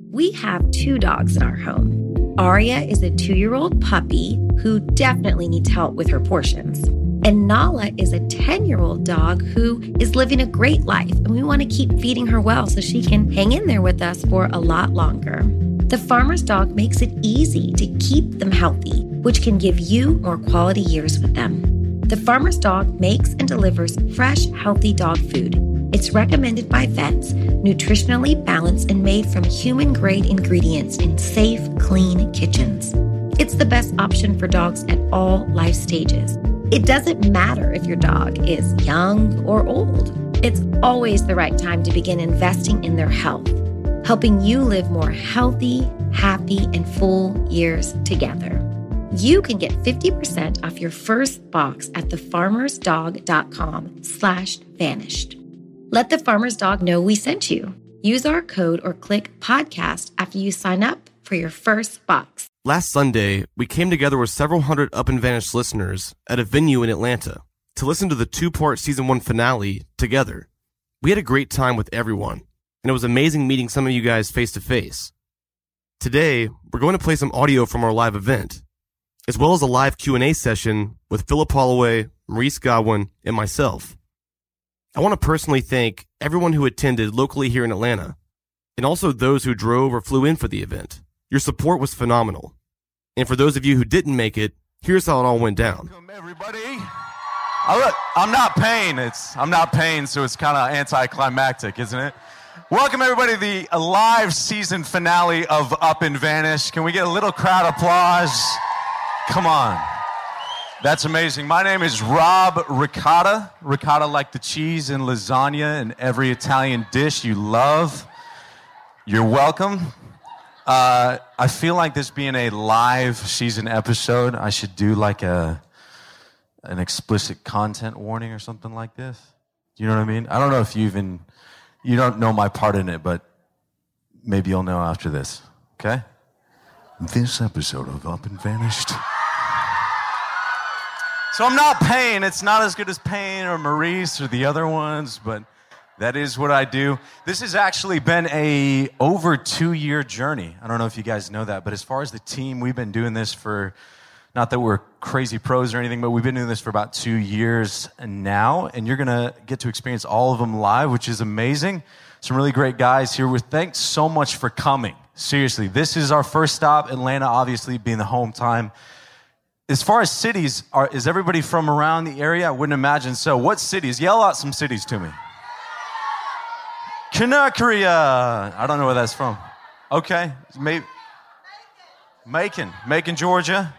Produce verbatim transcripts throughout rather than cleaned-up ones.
We have two dogs in our home. Aria is a two-year-old puppy who definitely needs help with her portions. And Nala is a ten-year-old dog who is living a great life, and we want to keep feeding her well so she can hang in there with us for a lot longer. The Farmer's Dog makes it easy to keep them healthy, which can give you more quality years with them. The Farmer's Dog makes and delivers fresh, healthy dog food. It's recommended by vets, nutritionally balanced and made from human-grade ingredients in safe, clean kitchens. It's the best option for dogs at all life stages. It doesn't matter if your dog is young or old. It's always the right time to begin investing in their health, helping you live more healthy, happy, and full years together. You can get fifty percent off your first box at thefarmersdog.com slash vanished. Let the Farmer's Dog know we sent you. Use our code or click podcast after you sign up for your first box. Last Sunday, we came together with several hundred Up and Vanished listeners at a venue in Atlanta to listen to the two-part season one finale together. We had a great time with everyone, and it was amazing meeting some of you guys face-to-face. Today, we're going to play some audio from our live event, as well as a live Q and A session with Philip Holloway, Maurice Godwin, and myself. I want to personally thank everyone who attended locally here in Atlanta, and also those who drove or flew in for the event. Your support was phenomenal. And for those of you who didn't make it, here's how it all went down. Welcome, everybody. Oh, look, I'm not paying. It's I'm not paying, so it's kind of anticlimactic, isn't it? Welcome, everybody, to the live season finale of Up and Vanished. Can we get a little crowd applause? Come on. That's amazing. My name is Rob Ricotta. Ricotta like the cheese in lasagna and every Italian dish you love. You're welcome. Uh, I feel like this being a live season episode, I should do like a an explicit content warning or something like this. You know what I mean? I don't know if you even, you don't know my part in it, but maybe you'll know after this, okay? This episode of Up and Vanished. So I'm not Payne. It's not as good as Payne or Maurice or the other ones, but that is what I do. This has actually been a over two-year journey. I don't know if you guys know that, but as far as the team, we've been doing this for, not that we're crazy pros or anything, but we've been doing this for about two years now, and you're going to get to experience all of them live, which is amazing. Some really great guys here. With thanks so much for coming. Seriously, this is our first stop, Atlanta obviously being the home time. As far as cities, are, is everybody from around the area? I wouldn't imagine so. What cities? Yell out some cities to me. Canacaria. I don't know where that's from. Okay. Maybe. Macon. Macon, Georgia.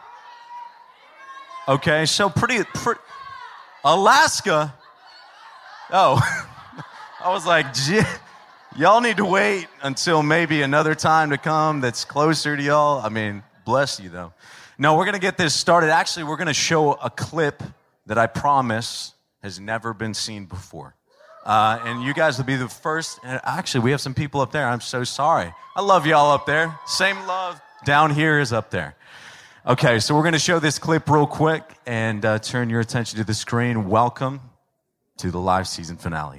Okay. So pretty, pretty. Alaska. Oh. I was like, gee, y'all need to wait until maybe another time to come that's closer to y'all. I mean, bless you, though. No, we're going to get this started. Actually, we're going to show a clip that I promise has never been seen before. Uh, and you guys will be the first. And actually, we have some people up there. I'm so sorry. I love y'all up there. Same love down here is up there. Okay, so we're going to show this clip real quick and uh, turn your attention to the screen. Welcome to the live season finale.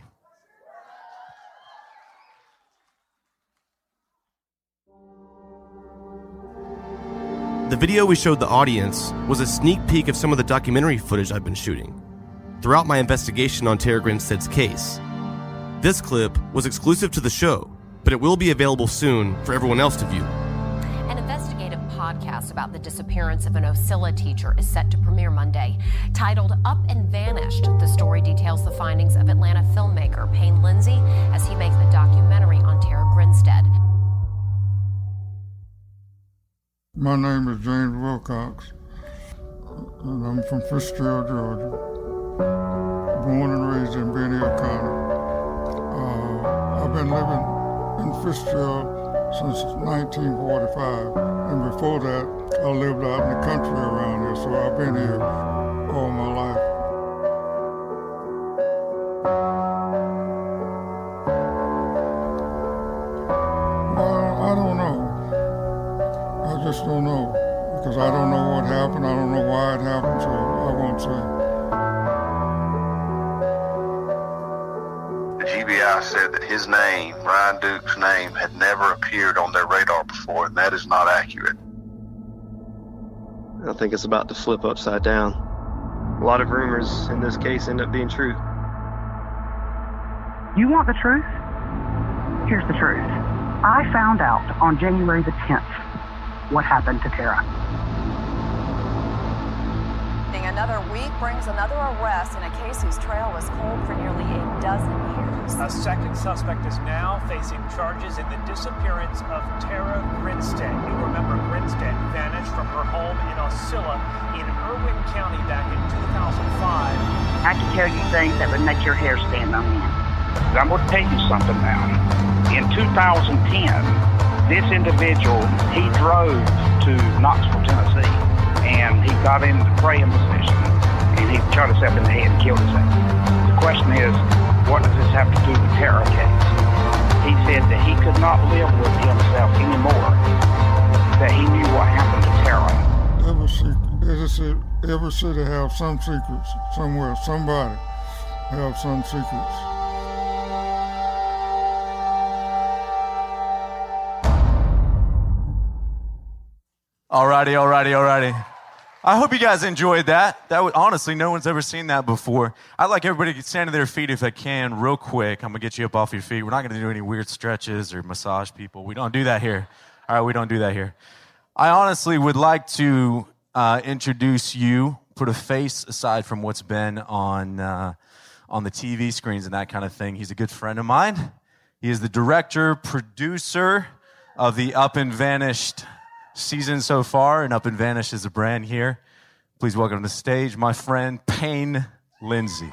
The video we showed the audience was a sneak peek of some of the documentary footage I've been shooting throughout my investigation on Tara Grinstead's case. This clip was exclusive to the show, but it will be available soon for everyone else to view. An investigative podcast about the disappearance of an Ocilla teacher is set to premiere Monday. Titled Up and Vanished, the story details the findings of Atlanta filmmaker Payne Lindsay as he makes a documentary on Tara Grinstead. My name is James Wilcox, and I'm from Fitzgerald, Georgia. Born and raised in Benio County. Uh, I've been living in Fitzgerald since nineteen forty-five, and before that, I lived out in the country around here, so I've been here all my life. Well, I don't know. I just don't know, because I don't know what happened. I don't know why it happened, so I won't say. The G B I said that his name, Ryan Duke's name, had never appeared on their radar before, and that is not accurate. I think it's about to flip upside down. A lot of rumors in this case end up being true. You want the truth? Here's the truth. I found out on January the tenth what happened to Tara. Another week brings another arrest in a case whose trail was cold for nearly a dozen years. A second suspect is now facing charges in the disappearance of Tara Grinstead. You remember Grinstead vanished from her home in Osceola in Irwin County back in two thousand five. I can tell you things that would make your hair stand on end. I'm going to tell you something now. In two thousand ten, this individual, he drove to Knoxville, Tennessee, and he got into the praying position, and he shot himself in the head and killed himself. The question is, what does this have to do with Tara case? He said that he could not live with himself anymore, that he knew what happened to Tara. Every city, every city, every city have some secrets somewhere. Somebody have some secrets. Alrighty, alrighty, alrighty. I hope you guys enjoyed that. That was, honestly, no one's ever seen that before. I'd like everybody to stand to their feet if they can, real quick. I'm going to get you up off your feet. We're not going to do any weird stretches or massage people. We don't do that here. All right, we don't do that here. I honestly would like to uh, introduce you, put a face aside from what's been on, uh, on the T V screens and that kind of thing. He's a good friend of mine. He is the director, producer of the Up and Vanished season so far, and Up and Vanished is a brand here. Please welcome to the stage my friend Payne Lindsay.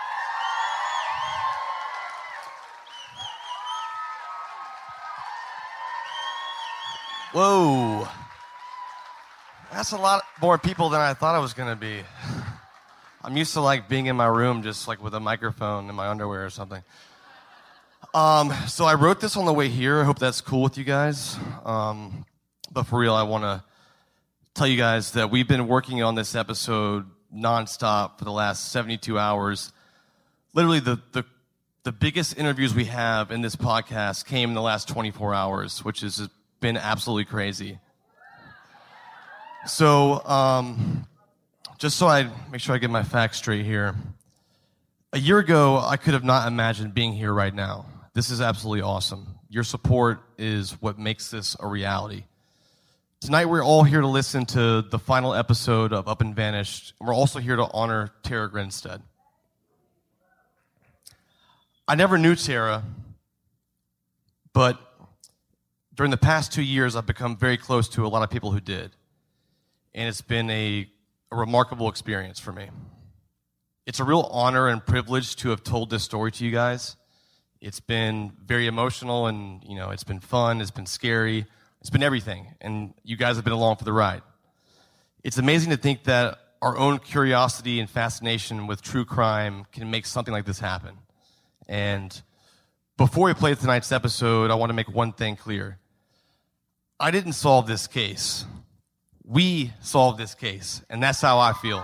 Whoa. That's a lot more people than I thought it was going to be. I'm used to like being in my room just like with a microphone in my underwear or something. Um, so I wrote this on the way here. I hope that's cool with you guys. Um, But for real, I want to tell you guys that we've been working on this episode nonstop for the last seventy-two hours. Literally, the, the the biggest interviews we have in this podcast came in the last twenty-four hours, which has been absolutely crazy. So, um, just so I make sure I get my facts straight here, a year ago, I could have not imagined being here right now. This is absolutely awesome. Your support is what makes this a reality. Tonight, we're all here to listen to the final episode of Up and Vanished, and we're also here to honor Tara Grinstead. I never knew Tara, but during the past two years, I've become very close to a lot of people who did, and it's been a, a remarkable experience for me. It's a real honor and privilege to have told this story to you guys. It's been very emotional, and you know, it's been fun, it's been scary. It's been everything, and you guys have been along for the ride. It's amazing to think that our own curiosity and fascination with true crime can make something like this happen. And before we play tonight's episode, I want to make one thing clear. I didn't solve this case. We solved this case, and that's how I feel.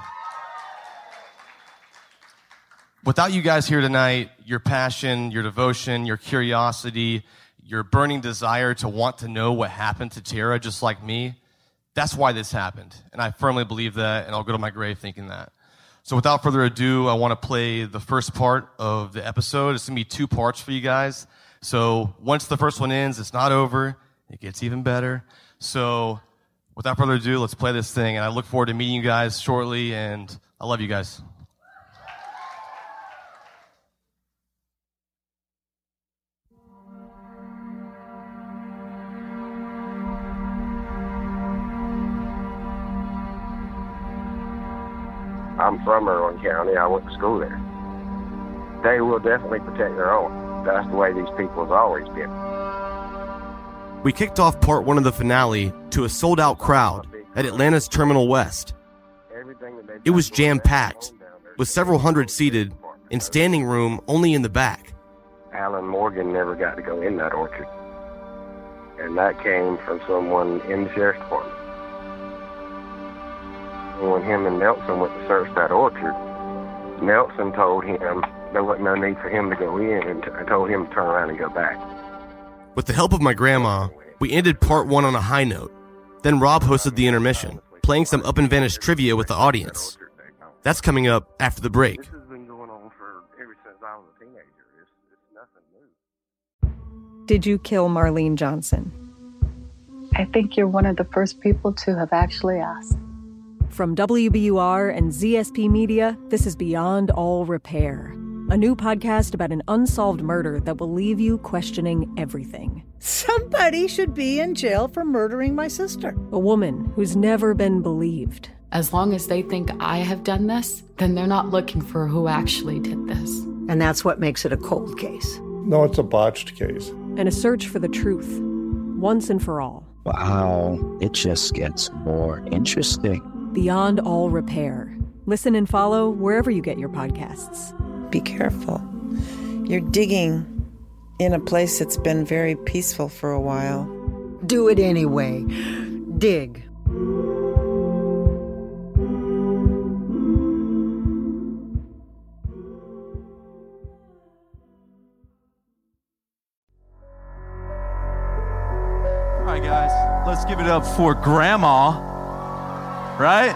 Without you guys here tonight, your passion, your devotion, your curiosity, your burning desire to want to know what happened to Tara, just like me, that's why this happened. And I firmly believe that, and I'll go to my grave thinking that. So without further ado, I want to play the first part of the episode. It's going to be two parts for you guys. So once the first one ends, it's not over. It gets even better. So without further ado, let's play this thing. And I look forward to meeting you guys shortly, and I love you guys. I'm from Irwin County. I went to school there. They will definitely protect their own. That's the way these people have always been. We kicked off part one of the finale to a sold-out crowd at Atlanta's Terminal West. It was jam-packed, with several hundred seated, and standing room only in the back. Alan Morgan never got to go in that orchard. And that came from someone in the sheriff's department. When him and Nelson went to search that orchard, Nelson told him there wasn't no need for him to go in, and t- I told him to turn around and go back. With the help of my grandma, we ended part one on a high note. Then Rob hosted the intermission, playing some Up and Vanished trivia with the audience. That's coming up after the break. This has been going on for ever since I was a teenager. It's, it's nothing new. Did you kill Marlene Johnson? I think you're one of the first people to have actually asked. From W B U R and Z S P Media, this is Beyond All Repair, a new podcast about an unsolved murder that will leave you questioning everything. Somebody should be in jail for murdering my sister. A woman who's never been believed. As long as they think I have done this, then they're not looking for who actually did this. And that's what makes it a cold case. No, it's a botched case. And a search for the truth, once and for all. Wow, it just gets more interesting. Beyond All Repair. Listen and follow wherever you get your podcasts. Be careful. You're digging in a place that's been very peaceful for a while. Do it anyway. Dig. All right, guys, let's give it up for Grandma, right?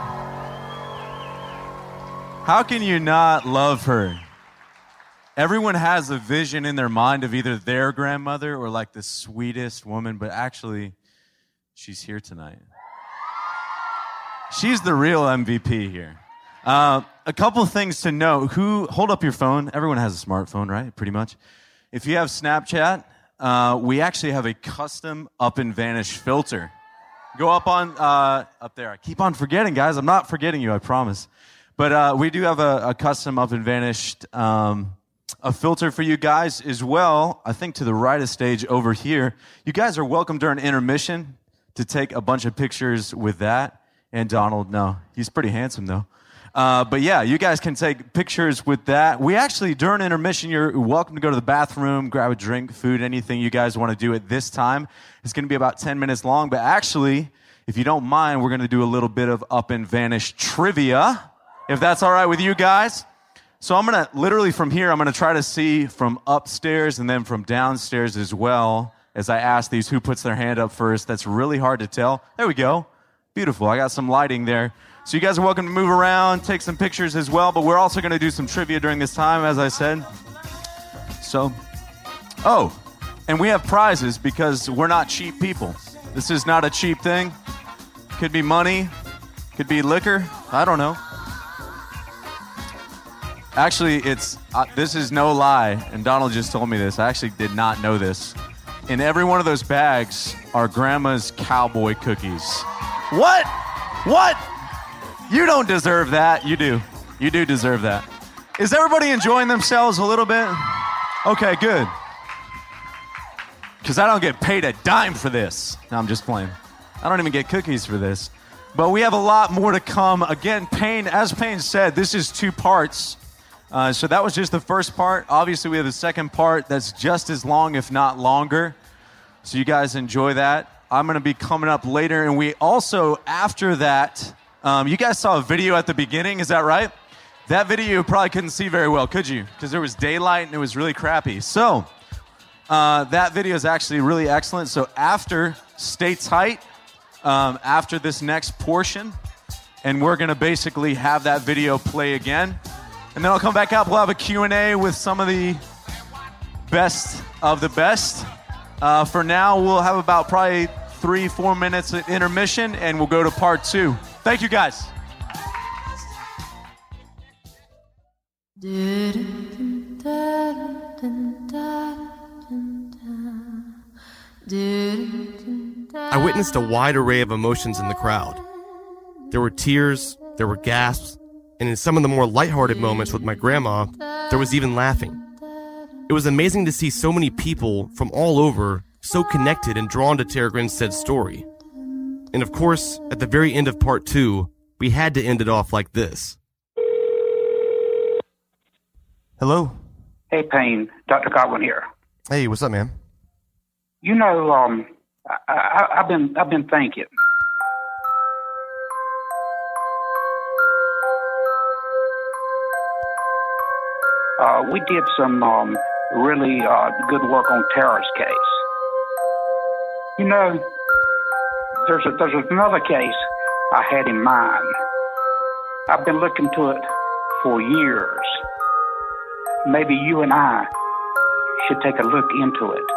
How can you not love her? Everyone has a vision in their mind of either their grandmother or like the sweetest woman, but actually, she's here tonight. She's the real M V P here. Uh, a couple things to note. Who, hold up your phone. Everyone has a smartphone, right? Pretty much. If you have Snapchat, uh, we actually have a custom Up and Vanish filter. Go up on, uh, up there. I keep on forgetting, guys. I'm not forgetting you, I promise. But uh, we do have a, a custom Up and Vanished um, a filter for you guys as well. I think to the right of stage over here. You guys are welcome during intermission to take a bunch of pictures with that. And Donald, no, he's pretty handsome though. Uh, but yeah, you guys can take pictures with that. We actually, during intermission, you're welcome to go to the bathroom, grab a drink, food, anything you guys want to do at this time. It's going to be about ten minutes long. But actually, if you don't mind, we're going to do a little bit of Up and Vanish trivia, if that's all right with you guys. So I'm going to, literally from here, I'm going to try to see from upstairs and then from downstairs as well as I ask these who puts their hand up first. That's really hard to tell. There we go. Beautiful. I got some lighting there. So you guys are welcome to move around, take some pictures as well, but we're also going to do some trivia during this time, as I said. So, oh, and we have prizes because we're not cheap people. This is not a cheap thing. Could be money, could be liquor, I don't know. Actually, it's uh, this is no lie, and Donald just told me this. I actually did not know this. In every one of those bags are Grandma's cowboy cookies. What? What? You don't deserve that. You do. You do deserve that. Is everybody enjoying themselves a little bit? Okay, good. Because I don't get paid a dime for this. No, I'm just playing. I don't even get cookies for this. But we have a lot more to come. Again, Payne, as Payne said, this is two parts. Uh, so that was just the first part. Obviously, we have the second part that's just as long, if not longer. So you guys enjoy that. I'm going to be coming up later. And we also, after that, um, you guys saw a video at the beginning. Is that right? That video you probably couldn't see very well, could you? Because there was daylight and it was really crappy. So uh, that video is actually really excellent. So after, stay tight um, after this next portion. And we're going to basically have that video play again. And then I'll come back up. We'll have a Q and A with some of the best of the best. Uh, for now, we'll have about probably three, four minutes of intermission, and we'll go to part two. Thank you, guys. I witnessed a wide array of emotions in the crowd. There were tears, there were gasps, and in some of the more lighthearted moments with my grandma, there was even laughing. It was amazing to see so many people from all over so connected and drawn to Tara Grinstead's story. And of course, at the very end of part two, we had to end it off like this. Hello? Hey, Payne. Doctor Godwin here. Hey, what's up, man? You know, um, I, I, I've been I've been thinking. uh, we did some um, really uh, good work on Tara's case. You know, there's a, there's another case I had in mind. I've been looking to it for years. Maybe you and I should take a look into it.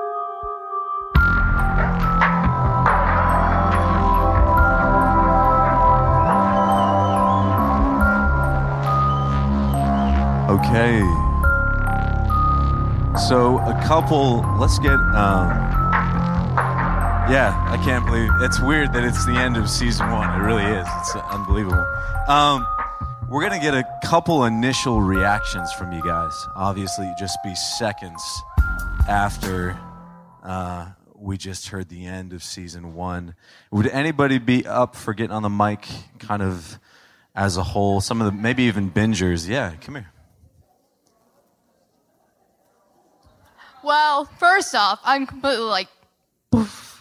Okay. So a couple, let's get, um, yeah, I can't believe, it's weird that it's the end of season one. It really is. It's unbelievable. Um, we're going to get a couple initial reactions from you guys. Obviously, just be seconds after uh, we just heard the end of season one. Would anybody be up for getting on the mic kind of as a whole? Some of the, maybe even bingers. Yeah, come here. Well, first off, I'm completely like, poof.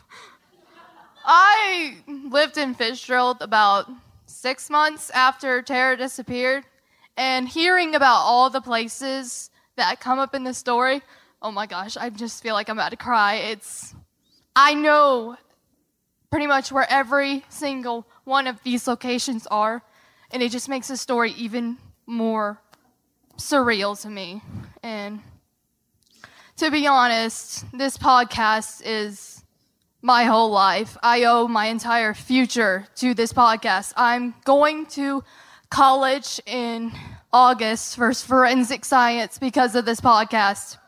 I lived in Fitzgerald about six months after Tara disappeared, and hearing about all the places that come up in the story, oh my gosh, I just feel like I'm about to cry. It's, I know pretty much where every single one of these locations are, and it just makes the story even more surreal to me. And to be honest, this podcast is my whole life. I owe my entire future to this podcast. I'm going to college in August for forensic science because of this podcast.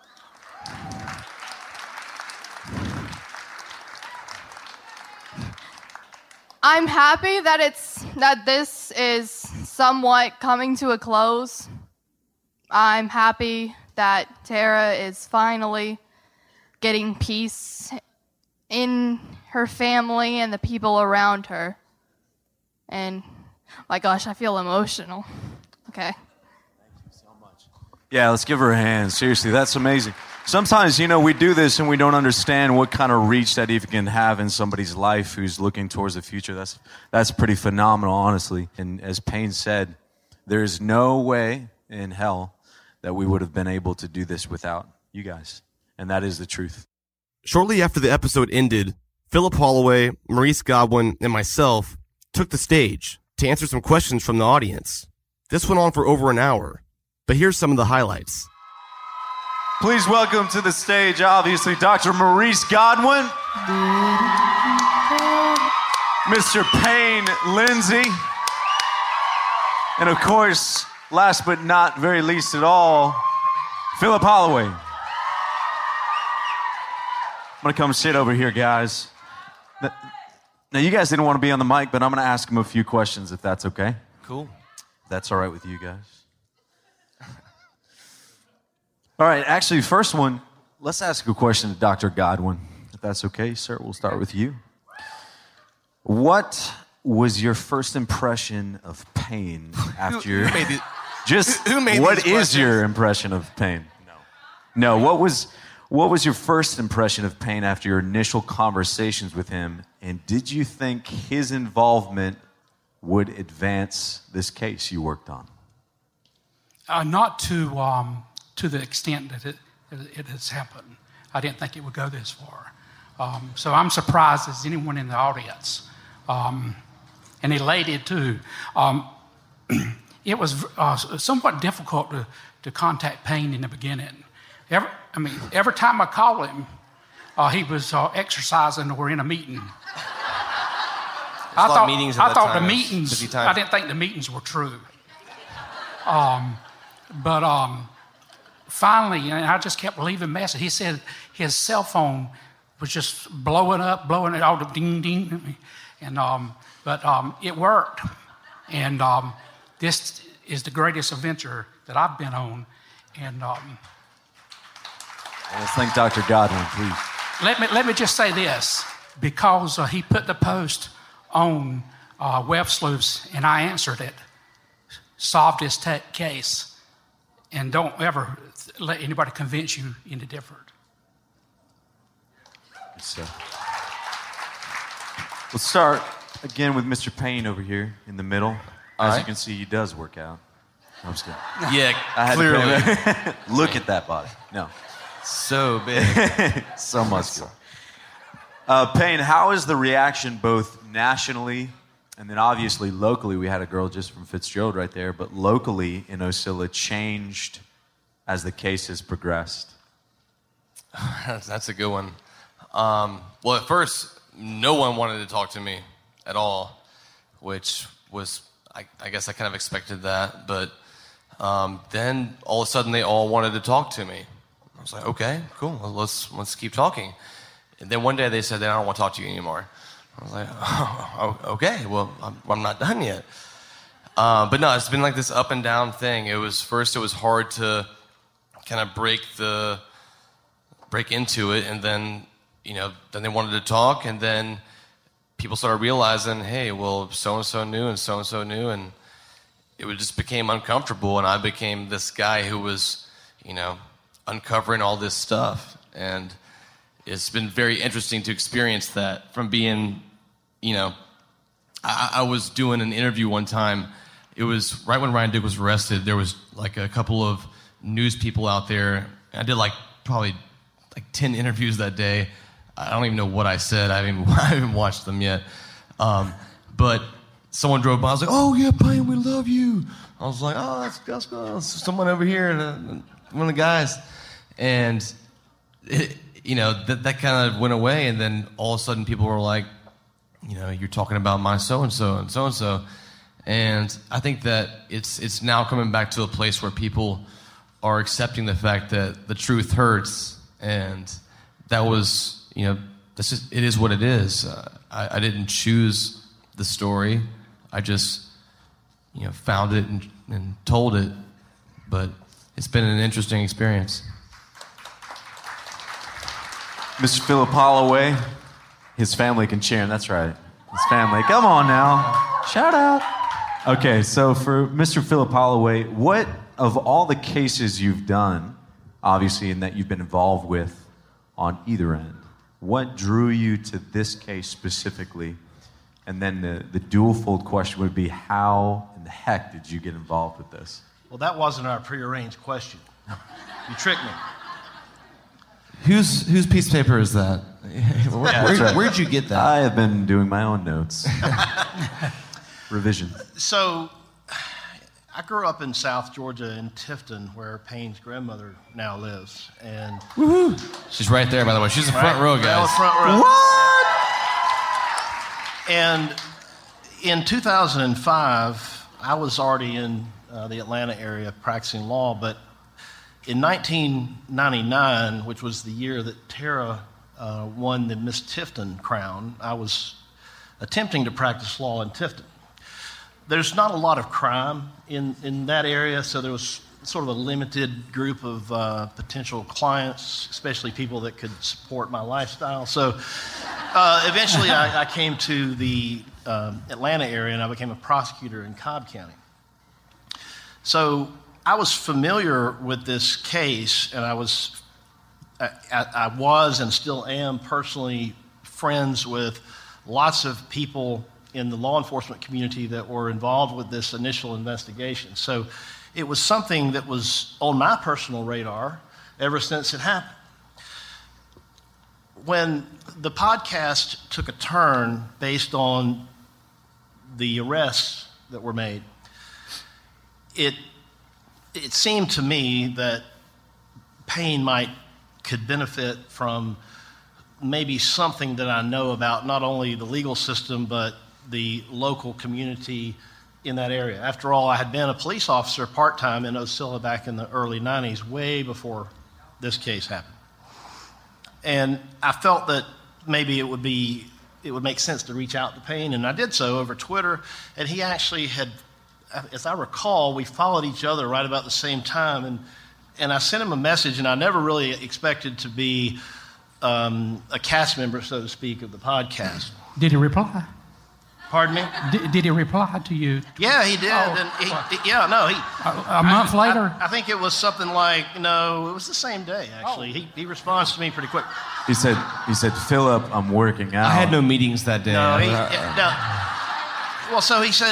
I'm happy that it's that this is somewhat coming to a close. I'm happy that Tara is finally getting peace in her family and the people around her. And, my gosh, I feel emotional. Okay. Thank you so much. Yeah, let's give her a hand. Seriously, that's amazing. Sometimes, you know, we do this and we don't understand what kind of reach that even can have in somebody's life who's looking towards the future. That's that's pretty phenomenal, honestly. And as Payne said, there is no way in hell that we would have been able to do this without you guys. And that is the truth. Shortly after the episode ended, Philip Holloway, Maurice Godwin, and myself took the stage to answer some questions from the audience. This went on for over an hour, but here's some of the highlights. Please welcome to the stage, obviously, Doctor Maurice Godwin, Mister Payne Lindsay, and of course, last but not very least at all, Philip Holloway. I'm going to come sit over here, guys. Now, you guys didn't want to be on the mic, but I'm going to ask him a few questions, if that's okay. Cool. If that's all right with you guys. All right, actually, first one, let's ask a question to Doctor Godwin, if that's okay, sir. We'll start with you. What was your first impression of Payne after your... Who made the, just who made what these is questions? your impression of Payne? No. No, what was what was your first impression of Payne after your initial conversations with him, and did you think his involvement would advance this case you worked on? Uh, not to um, to the extent that it, it has happened. I didn't think it would go this far. Um, so I'm surprised as anyone in the audience, um, and elated too. Um, it was uh, somewhat difficult to, to contact Payne in the beginning. Every, I mean, every time I called him, uh, he was uh, exercising or in a meeting. I thought, meetings I at thought that the time. meetings, I didn't think the meetings were true. Um, but um, finally, and I just kept leaving messages. He said his cell phone was just blowing up, blowing it all, ding, ding. And, um, but um, it worked. And um, this is the greatest adventure that I've been on. And um, let's thank Doctor Godwin, please. Let me, let me just say this. Because uh, he put the post on uh, Web Sleuths, and I answered it, solved his te- case, and don't ever th- let anybody convince you into different. So, we'll start again with Mister Payne over here in the middle. All As right. you can see, he does work out. I'm just kidding. Yeah, I had clearly. To look at that body. No. So big. So muscular. Uh, Payne, how is the reaction both nationally and then obviously locally? We had a girl just from Fitzgerald right there, but locally in Ocilla changed as the case has progressed? That's a good one. Um, well, at first, no one wanted to talk to me at all, which was, I, I guess I kind of expected that. But um, then all of a sudden, they all wanted to talk to me. I was like, okay, cool, well, let's let's keep talking. And then one day they said, I don't want to talk to you anymore. I was like, oh, okay, well, I'm, I'm not done yet. Uh, but no, it's been like this up and down thing. It was first, it was hard to kind of break the break into it, and then you know, then they wanted to talk, and then people started realizing, hey, well, so and so knew, and so and so knew, and it just became uncomfortable, and I became this guy who was, you know, uncovering all this stuff, and it's been very interesting to experience that from being, you know, I, I was doing an interview one time. It was right when Ryan Duke was arrested. There was like a couple of news people out there. I did like probably like ten interviews that day. I don't even know what I said. I haven't, I haven't watched them yet. Um, but someone drove by. I was like, oh, yeah, Payne, we love you. I was like, oh, that's, that's good. Someone over here, one of the guys. And, it, you know, that, that kind of went away. And then all of a sudden people were like, you know, you're talking about my so-and-so and so-and-so. And I think that it's it's now coming back to a place where people are accepting the fact that the truth hurts. And that was, you know, that's just, it is what it is. Uh, I, I didn't choose the story. I just, you know, found it and, and told it. But it's been an interesting experience. Mister Philip Holloway, his family can cheer him. That's right. His family. Come on now. Shout out. Okay, so for Mister Philip Holloway, what of all the cases you've done, obviously, and that you've been involved with on either end, what drew you to this case specifically? And then the, the dual-fold question would be, how in the heck did you get involved with this? Well, that wasn't our prearranged question. You tricked me. Whose whose piece of paper is that? Where, Yeah, where, right. where'd you get that? I have been doing my own notes. Revision. So, I grew up in South Georgia in Tifton, where Payne's grandmother now lives, and Woohoo! She's right there, by the way. She's the front Right, row, right guys. on the front row. What? And in two thousand five, I was already in uh, the Atlanta area practicing law, but in nineteen ninety-nine, which was the year that Tara uh, won the Miss Tifton crown, I was attempting to practice law in Tifton. There's not a lot of crime in, in that area, so there was sort of a limited group of uh, potential clients, especially people that could support my lifestyle. So uh, eventually I, I came to the um, Atlanta area, and I became a prosecutor in Cobb County. So I was familiar with this case, and I was, I, I was and still am personally friends with lots of people in the law enforcement community that were involved with this initial investigation. So it was something that was on my personal radar ever since it happened. When the podcast took a turn based on the arrests that were made, it it seemed to me that Payne might could benefit from maybe something that I know about not only the legal system but the local community in that area. After all, I had been a police officer part-time in Ocilla back in the early nineties, way before this case happened. And I felt that maybe it would be, it would make sense to reach out to Payne, and I did so over Twitter, and he actually had, as I recall, we followed each other right about the same time, and, and I sent him a message, and I never really expected to be um, a cast member, so to speak, of the podcast. Did he reply? Pardon me? Did, did he reply to you? Yeah, he did. Oh, and he, he, yeah, no, he. A, a month I, later? I, I think it was something like, no, it was the same day, actually. He, he responds to me pretty quick. He said, he said, Philip, I'm working out. I had no meetings that day. No, he, Uh, yeah, no. Well, so he said,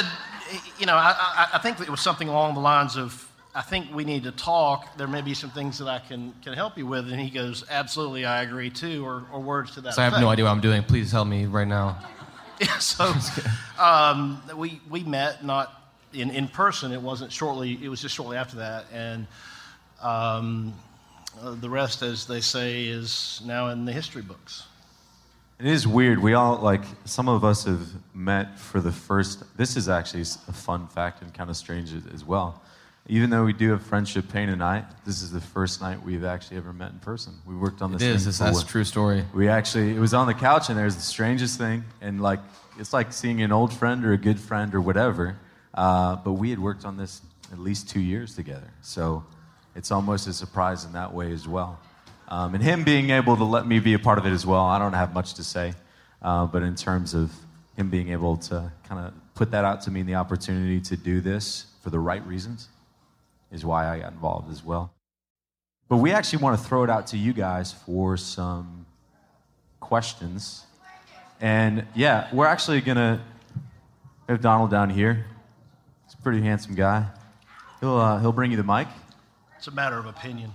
you know, I, I, I think it was something along the lines of, I think we need to talk. There may be some things that I can, can help you with. And he goes, absolutely, I agree too, or, or words to that So I have effect. no idea what I'm doing. Please help me right now. Yeah, so um, we we met not in, in person. It wasn't shortly. It was just shortly after that, and um, uh, the rest, as they say, is now in the history books. It is weird. We all, like, some of us have met for the first... This is actually a fun fact and kind of strange as well. Even though we do have Friendship Pain and I, this is the first night we've actually ever met in person. We worked on this It thing. is. It's, that's a true story. We actually... It was on the couch, and there was the strangest thing. And, like, it's like seeing an old friend or a good friend or whatever. Uh, but we had worked on this at least two years together. So it's almost a surprise in that way as well. Um, and him being able to let me be a part of it as well, I don't have much to say. Uh, but in terms of him being able to kind of put that out to me and the opportunity to do this for the right reasons is why I got involved as well. But we actually want to throw it out to you guys for some questions. And yeah, we're actually going to have Donald down here. He's a pretty handsome guy. He'll, uh, he'll bring you the mic. It's a matter of opinion.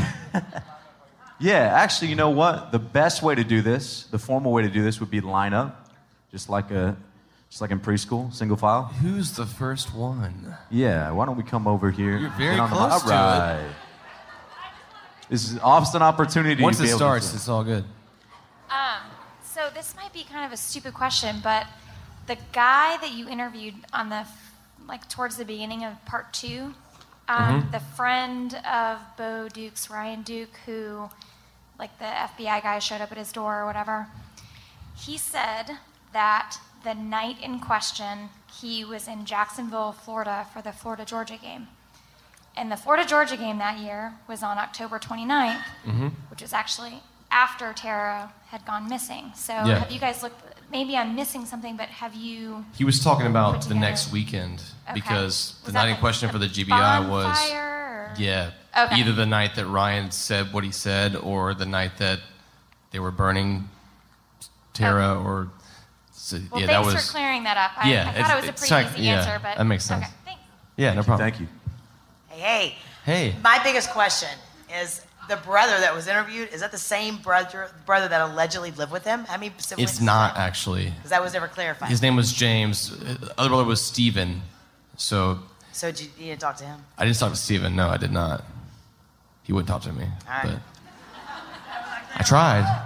Yeah, actually, you know what? The best way to do this, the formal way to do this would be line up, just like a, just like in preschool, single file. Who's the first one? Yeah, why don't we come over here? You're very get on close the, to all right. it. This is often an opportunity. Once to be it able starts, to, it's all good. Um, so this might be kind of a stupid question, but the guy that you interviewed on the, like towards the beginning of part two, um, Mhm. the friend of Bo Duke's, Ryan Duke, who, like the F B I guy showed up at his door or whatever, he said that the night in question, he was in Jacksonville, Florida for the Florida-Georgia game. And the Florida-Georgia game that year was on October twenty-ninth, Mhm. which was actually after Tara had gone missing. So Yeah. have you guys looked, maybe I'm missing something, but have you... He was talking put about the together- next weekend Okay. because the Was night that in the- question the for the G B I was bonfire, or- yeah, Okay. either the night that Ryan said what he said or the night that they were burning Tara or so, Well, yeah, thanks that was for clearing that up. I, yeah, I thought it's- it was a it's pretty like- easy yeah, answer, but that makes sense. Okay, thanks. Yeah, no problem. Thank you. Hey, hey. Hey. My biggest question is the brother that was interviewed, is that the same brother brother that allegedly lived with him? How many siblings? It's not actually. Because that was never clarified. His name was James. Uh, Other brother was Steven. So So did you, you didn't talk to him? I didn't talk to Steven. No, I did not. He wouldn't talk to me. All right. But I tried.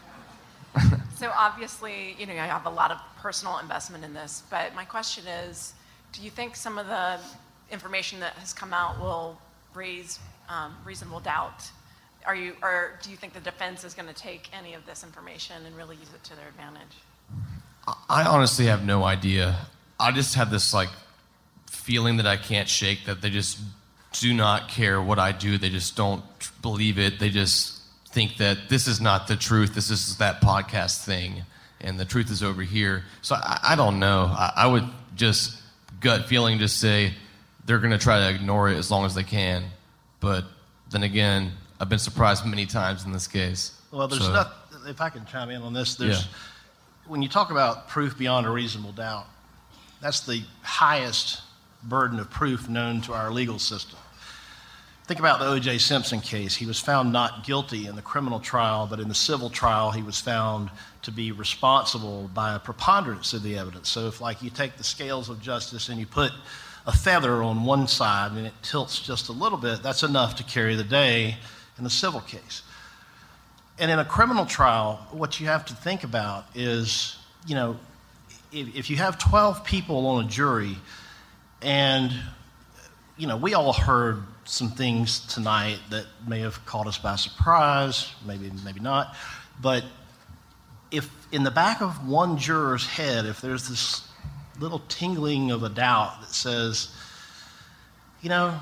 So obviously, you know, I have a lot of personal investment in this, but my question is, do you think some of the information that has come out will raise um, reasonable doubt? Are you, or do you think the defense is going to take any of this information and really use it to their advantage? I honestly have no idea. I just have this like feeling that I can't shake, that they just do not care what I do. They just don't believe it. They just think that this is not the truth. This is that podcast thing, and the truth is over here. So I, I don't know. I, I would just gut feeling just say they're going to try to ignore it as long as they can. But then again, I've been surprised many times in this case. Well, there's So- not, if I can chime in on this, there's, Yeah. when you talk about proof beyond a reasonable doubt, that's the highest burden of proof known to our legal system. Think about the O J Simpson case. He was found not guilty in the criminal trial, but in the civil trial, he was found to be responsible by a preponderance of the evidence. So if, like, you take the scales of justice and you put a feather on one side and it tilts just a little bit, that's enough to carry the day in a civil case. And in a criminal trial, what you have to think about is, you know, if, if you have twelve people on a jury, and, you know, we all heard some things tonight that may have caught us by surprise, maybe, maybe not, but if in the back of one juror's head, if there's this little tingling of a doubt that says, you know,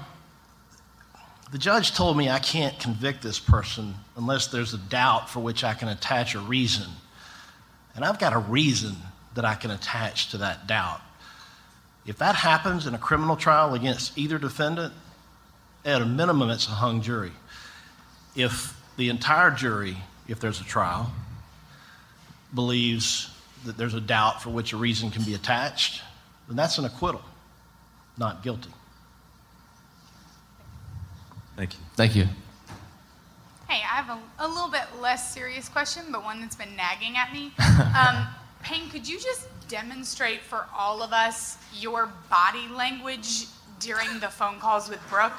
the judge told me I can't convict this person unless there's a doubt for which I can attach a reason. And I've got a reason that I can attach to that doubt. If that happens in a criminal trial against either defendant, at a minimum, it's a hung jury. If the entire jury, if there's a trial, believes that there's a doubt for which a reason can be attached, then that's an acquittal. not guilty. Thank you. Thank you. Hey, I have a, a little bit less serious question, but one that's been nagging at me. Um, Payne, could you just demonstrate for all of us your body language during the phone calls with Brooke?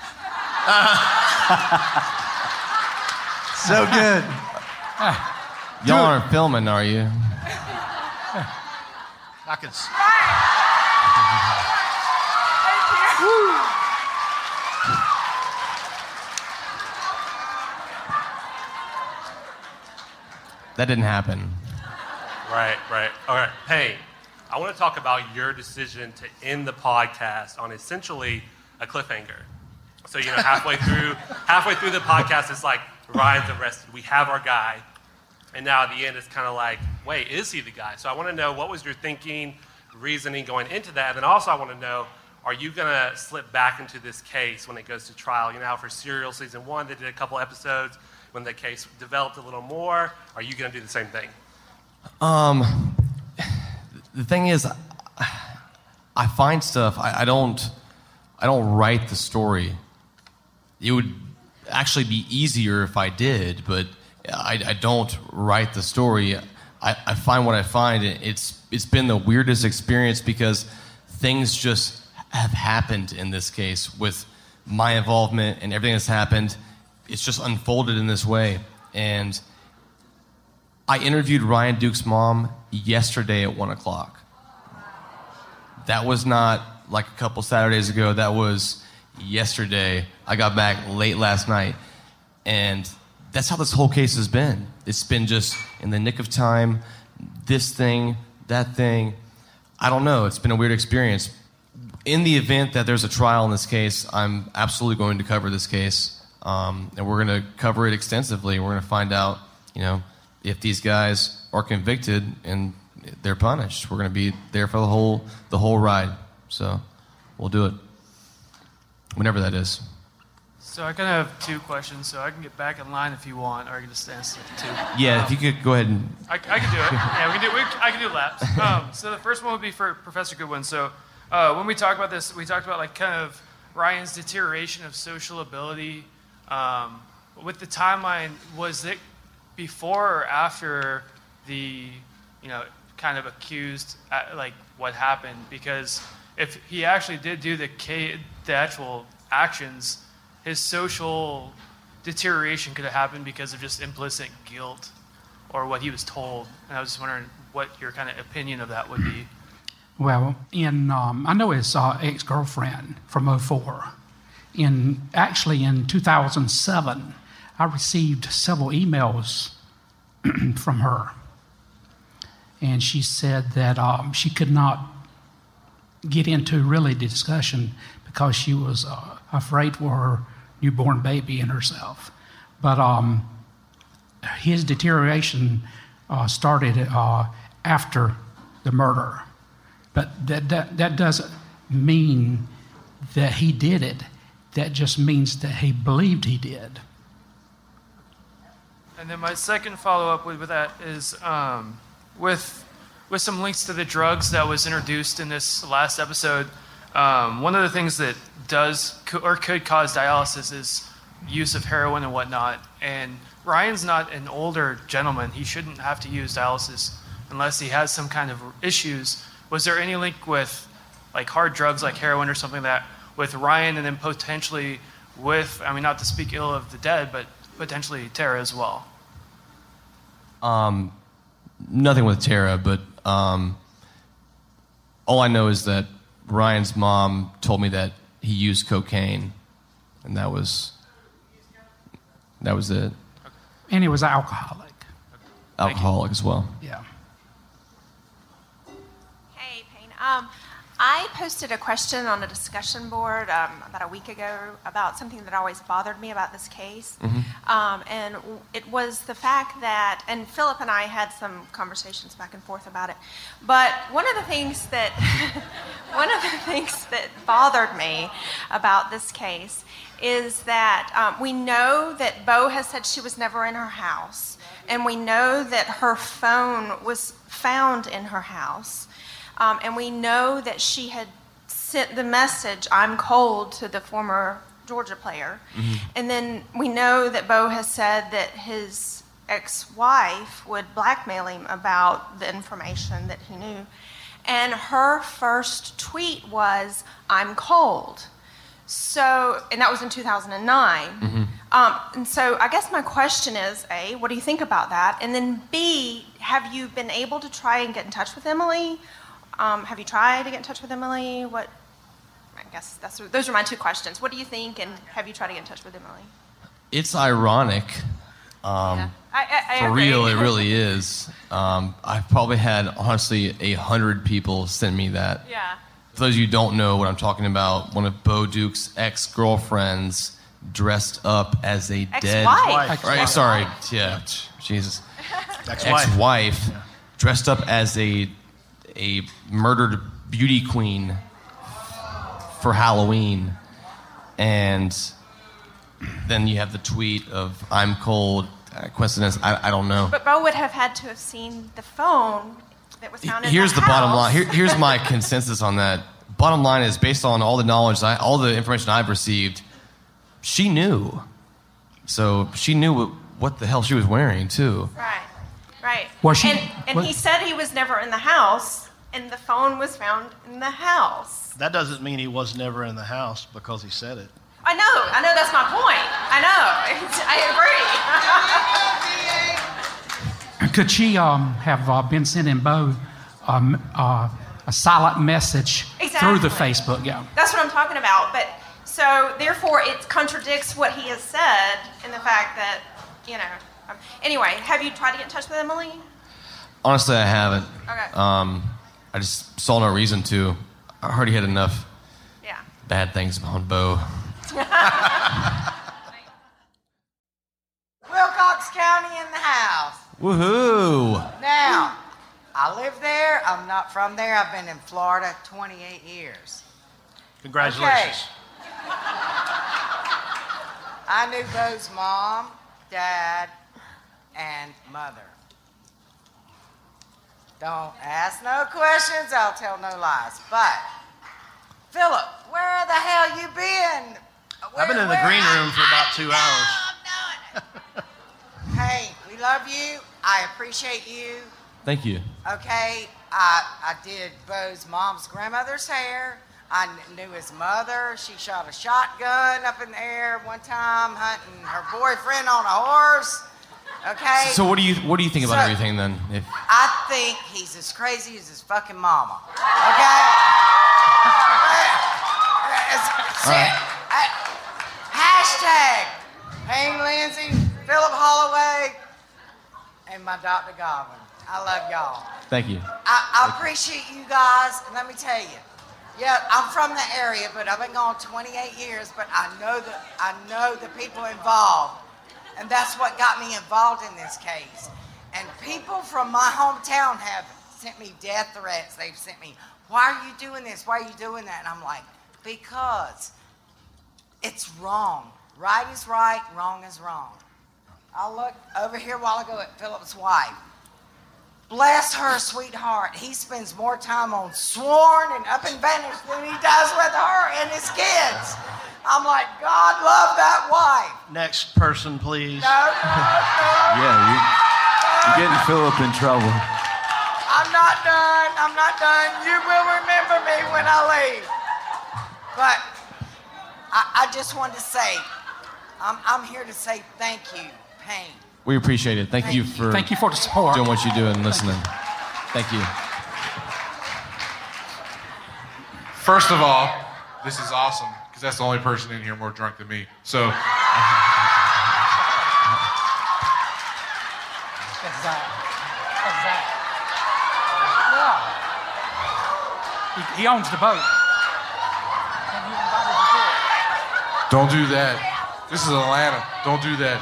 So good. Y'all aren't filming, are you? I could. s- That didn't happen. Right, right. All right. Hey, I want to talk about your decision to end the podcast on essentially a cliffhanger. So, you know, halfway through halfway through the podcast, it's like, Ryan's arrested. We have our guy. And now at the end, it's kind of like, wait, is he the guy? So I want to know, what was your thinking, reasoning going into that? And then also I want to know, are you going to slip back into this case when it goes to trial? You know how for Serial Season one, they did a couple episodes. When the case developed a little more, are you going to do the same thing? Um, the thing is, I find stuff. I, I don't. I don't write the story. It would actually be easier if I did, but I, I don't write the story. I, I find what I find. It's it's been the weirdest experience because things just have happened in this case with my involvement and everything that's happened. It's just unfolded in this way. And I interviewed Ryan Duke's mom yesterday at one o'clock. That was not like a couple Saturdays ago. That was yesterday. I got back late last night. And that's how this whole case has been. It's been just in the nick of time, this thing, that thing. I don't know. It's been a weird experience. In the event that there's a trial in this case, I'm absolutely going to cover this case. Um, and we're going to cover it extensively. We're going to find out, you know, if these guys are convicted and they're punished. We're going to be there for the whole the whole ride. So we'll do it whenever that is. So I kind of have two questions. So I can get back in line if you want, or I can just answer two. Yeah, um, if you could go ahead and... I, I can do it. Yeah, we can do. We, I can do laps. Um, so the first one would be for Professor Goodwin. So uh, when we talk about this, we talked about like kind of Ryan's deterioration of social ability. Um, with the timeline, was it before or after the, you know, kind of accused, at, like what happened? Because if he actually did do the K, the actual actions, his social deterioration could have happened because of just implicit guilt or what he was told. And I was just wondering what your kind of opinion of that would be. Well, in um, I know his uh, ex-girlfriend from oh four. In actually in two thousand seven, I received several emails from her, and she said that um, she could not get into really the discussion because she was uh, afraid for her newborn baby and herself. But um, his deterioration uh, started uh, after the murder. But that, that that doesn't mean that he did it. That just means that he believed he did. And then my second follow-up with, with that is um, with with some links to the drugs that was introduced in this last episode. Um, one of the things that does co- or could cause dialysis is use of heroin and whatnot. And Ryan's not an older gentleman. He shouldn't have to use dialysis unless he has some kind of issues. Was there any link with like hard drugs like heroin or something like that with Ryan, and then potentially with, I mean, not to speak ill of the dead, but potentially Tara as well? Um, nothing with Tara, but um, all I know is that Ryan's mom told me that he used cocaine, and that was that was it. And he was alcoholic. Alcoholic as well. Yeah. Hey, Payne. Um, I posted a question on a discussion board um, about a week ago about something that always bothered me about this case. Mm-hmm. Um, and it was the fact that, and Philip and I had some conversations back and forth about it, but one of the things that, one of the things that bothered me about this case is that um, we know that Bo has said she was never in her house, and we know that her phone was found in her house. Um, and we know that she had sent the message, "I'm cold," to the former Georgia player. Mm-hmm. And then we know that Bo has said that his ex-wife would blackmail him about the information that he knew. And her first tweet was, "I'm cold." So, and that was in two thousand nine. Mm-hmm. Um, and so I guess my question is, A, what do you think about that? And then B, have you been able to try and get in touch with Emily? Um, have you tried to get in touch with Emily? What, I guess that's, those are my two questions. What do you think, and have you tried to get in touch with Emily? It's ironic. Um, yeah. I, I, I for agree. real, it really is. Um, I've probably had, honestly, a hundred people send me that. Yeah. For those of you who don't know what I'm talking about, one of Bo Duke's ex-girlfriends dressed up as a Ex-wife. dead... Ex-wife. Right, sorry. Yeah, Jesus. Ex-wife. Ex-wife Yeah. dressed up as a a murdered beauty queen for Halloween. And then you have the tweet of, "I'm cold." Uh, coincidence? I, I don't know. But Bo would have had to have seen the phone that was found in Here's the the bottom house. line. Here, here's my consensus on that. Bottom line is, based on all the knowledge, I, all the information I've received, she knew. So she knew what, what the hell she was wearing, too. Right, right. Was she- and and was- he said he was never in the house, and the phone was found in the house. That doesn't mean he was never in the house because he said it. I know, I know, that's my point. I know, I agree. Could she um, have uh, been sending Bo um, uh, a silent message through the Exactly. Facebook? Yeah. That's what I'm talking about. But so therefore, it contradicts what he has said in the fact that, you know. Um, anyway, have you tried to get in touch with Emily? Honestly, I haven't. Okay. Um, I just saw no reason to. I heard he had enough Yeah. bad things on Bo. Wilcox County in the house. Woohoo! Now, I live there. I'm not from there. I've been in Florida twenty-eight years. Congratulations. I knew Bo's mom, dad, and mother. Don't ask no questions. I'll tell no lies. But, Philip, where the hell you been? Where, I've been in the where- green room for about two hours. Hey, we love you. I appreciate you. Thank you. Okay, I I did Bo's mom's grandmother's hair. I kn- knew his mother. She shot a shotgun up in the air one time, hunting her boyfriend on a horse. Okay. So what do you what do you think about So- everything then? If, I think he's as crazy as his fucking mama. Okay. All right. Hashtag Payne Lindsay, Philip Holloway, and my Doctor Godwin. I love y'all. Thank you. I, I appreciate you guys, and let me tell you, yeah, I'm from the area, but I've been gone twenty-eight years, but I know the, I know the people involved, and that's what got me involved in this case. And people from my hometown have sent me death threats. They've sent me, "Why are you doing this? Why are you doing that?" And I'm like, because it's wrong. Right is right, wrong is wrong. I looked over here a while ago at Philip's wife. Bless her sweetheart. He spends more time on Sworn and Up and Vanished than he does with her and his kids. I'm like, God love that wife. Next person, please. No, no, no. Yeah, you, you're getting Philip in trouble. I'm not done. I'm not done. You will remember me when I leave. But I, I just wanted to say, I'm, I'm here to say thank you, Payne. we appreciate it. Thank, Thank you you. for Thank you for the support. doing what you do and listening. Thank you. First of all, this is awesome because that's the only person in here more drunk than me. So. That's Zach. That's Zach. Yeah. He, he owns the boat. Don't do that. This is Atlanta. Don't do that.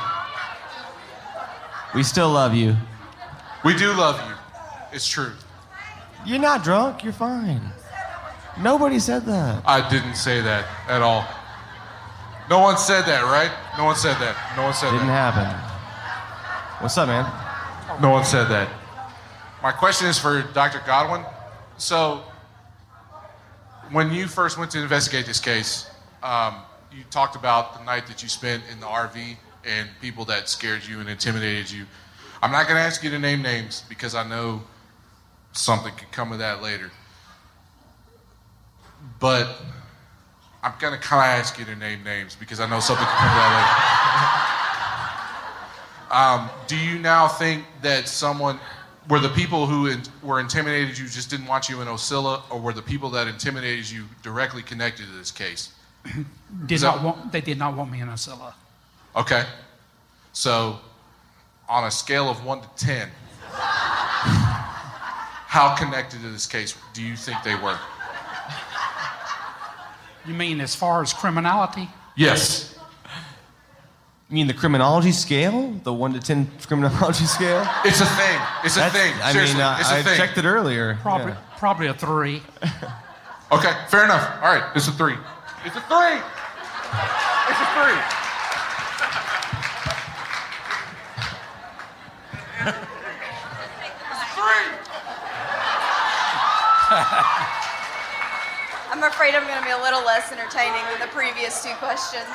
We still love you. We do love you. It's true. You're not drunk. You're fine. Nobody said that. I didn't say that at all. No one said that, right? No one said that. No one said Didn't that. happen. What's up, man? No one said that. My question is for Doctor Godwin. So, when you first went to investigate this case, um, you talked about the night that you spent in the R V and people that scared you and intimidated you. I'm not going to ask you to name names because I know something could come of that later. But I'm going to kind of ask you to name names because I know something could come of that later. um, do you now think that someone, were the people who in, were intimidated you just didn't want you in Ocilla, or were the people that intimidated you directly connected to this case? Did So- not want, they did not want me in Ocilla. Okay. So, on a scale of one to ten, how connected to this case do you think they were? You mean as far as criminality? Yes. You mean the criminology scale? The one to ten criminology scale? It's a thing. It's a That's- thing. I Seriously, mean, uh, it's a I thing. checked it earlier. Probably, Yeah. probably a three. Okay, fair enough. All right, it's a three. It's a three. It's a three. I'm afraid I'm going to be a little less entertaining than the previous two questions.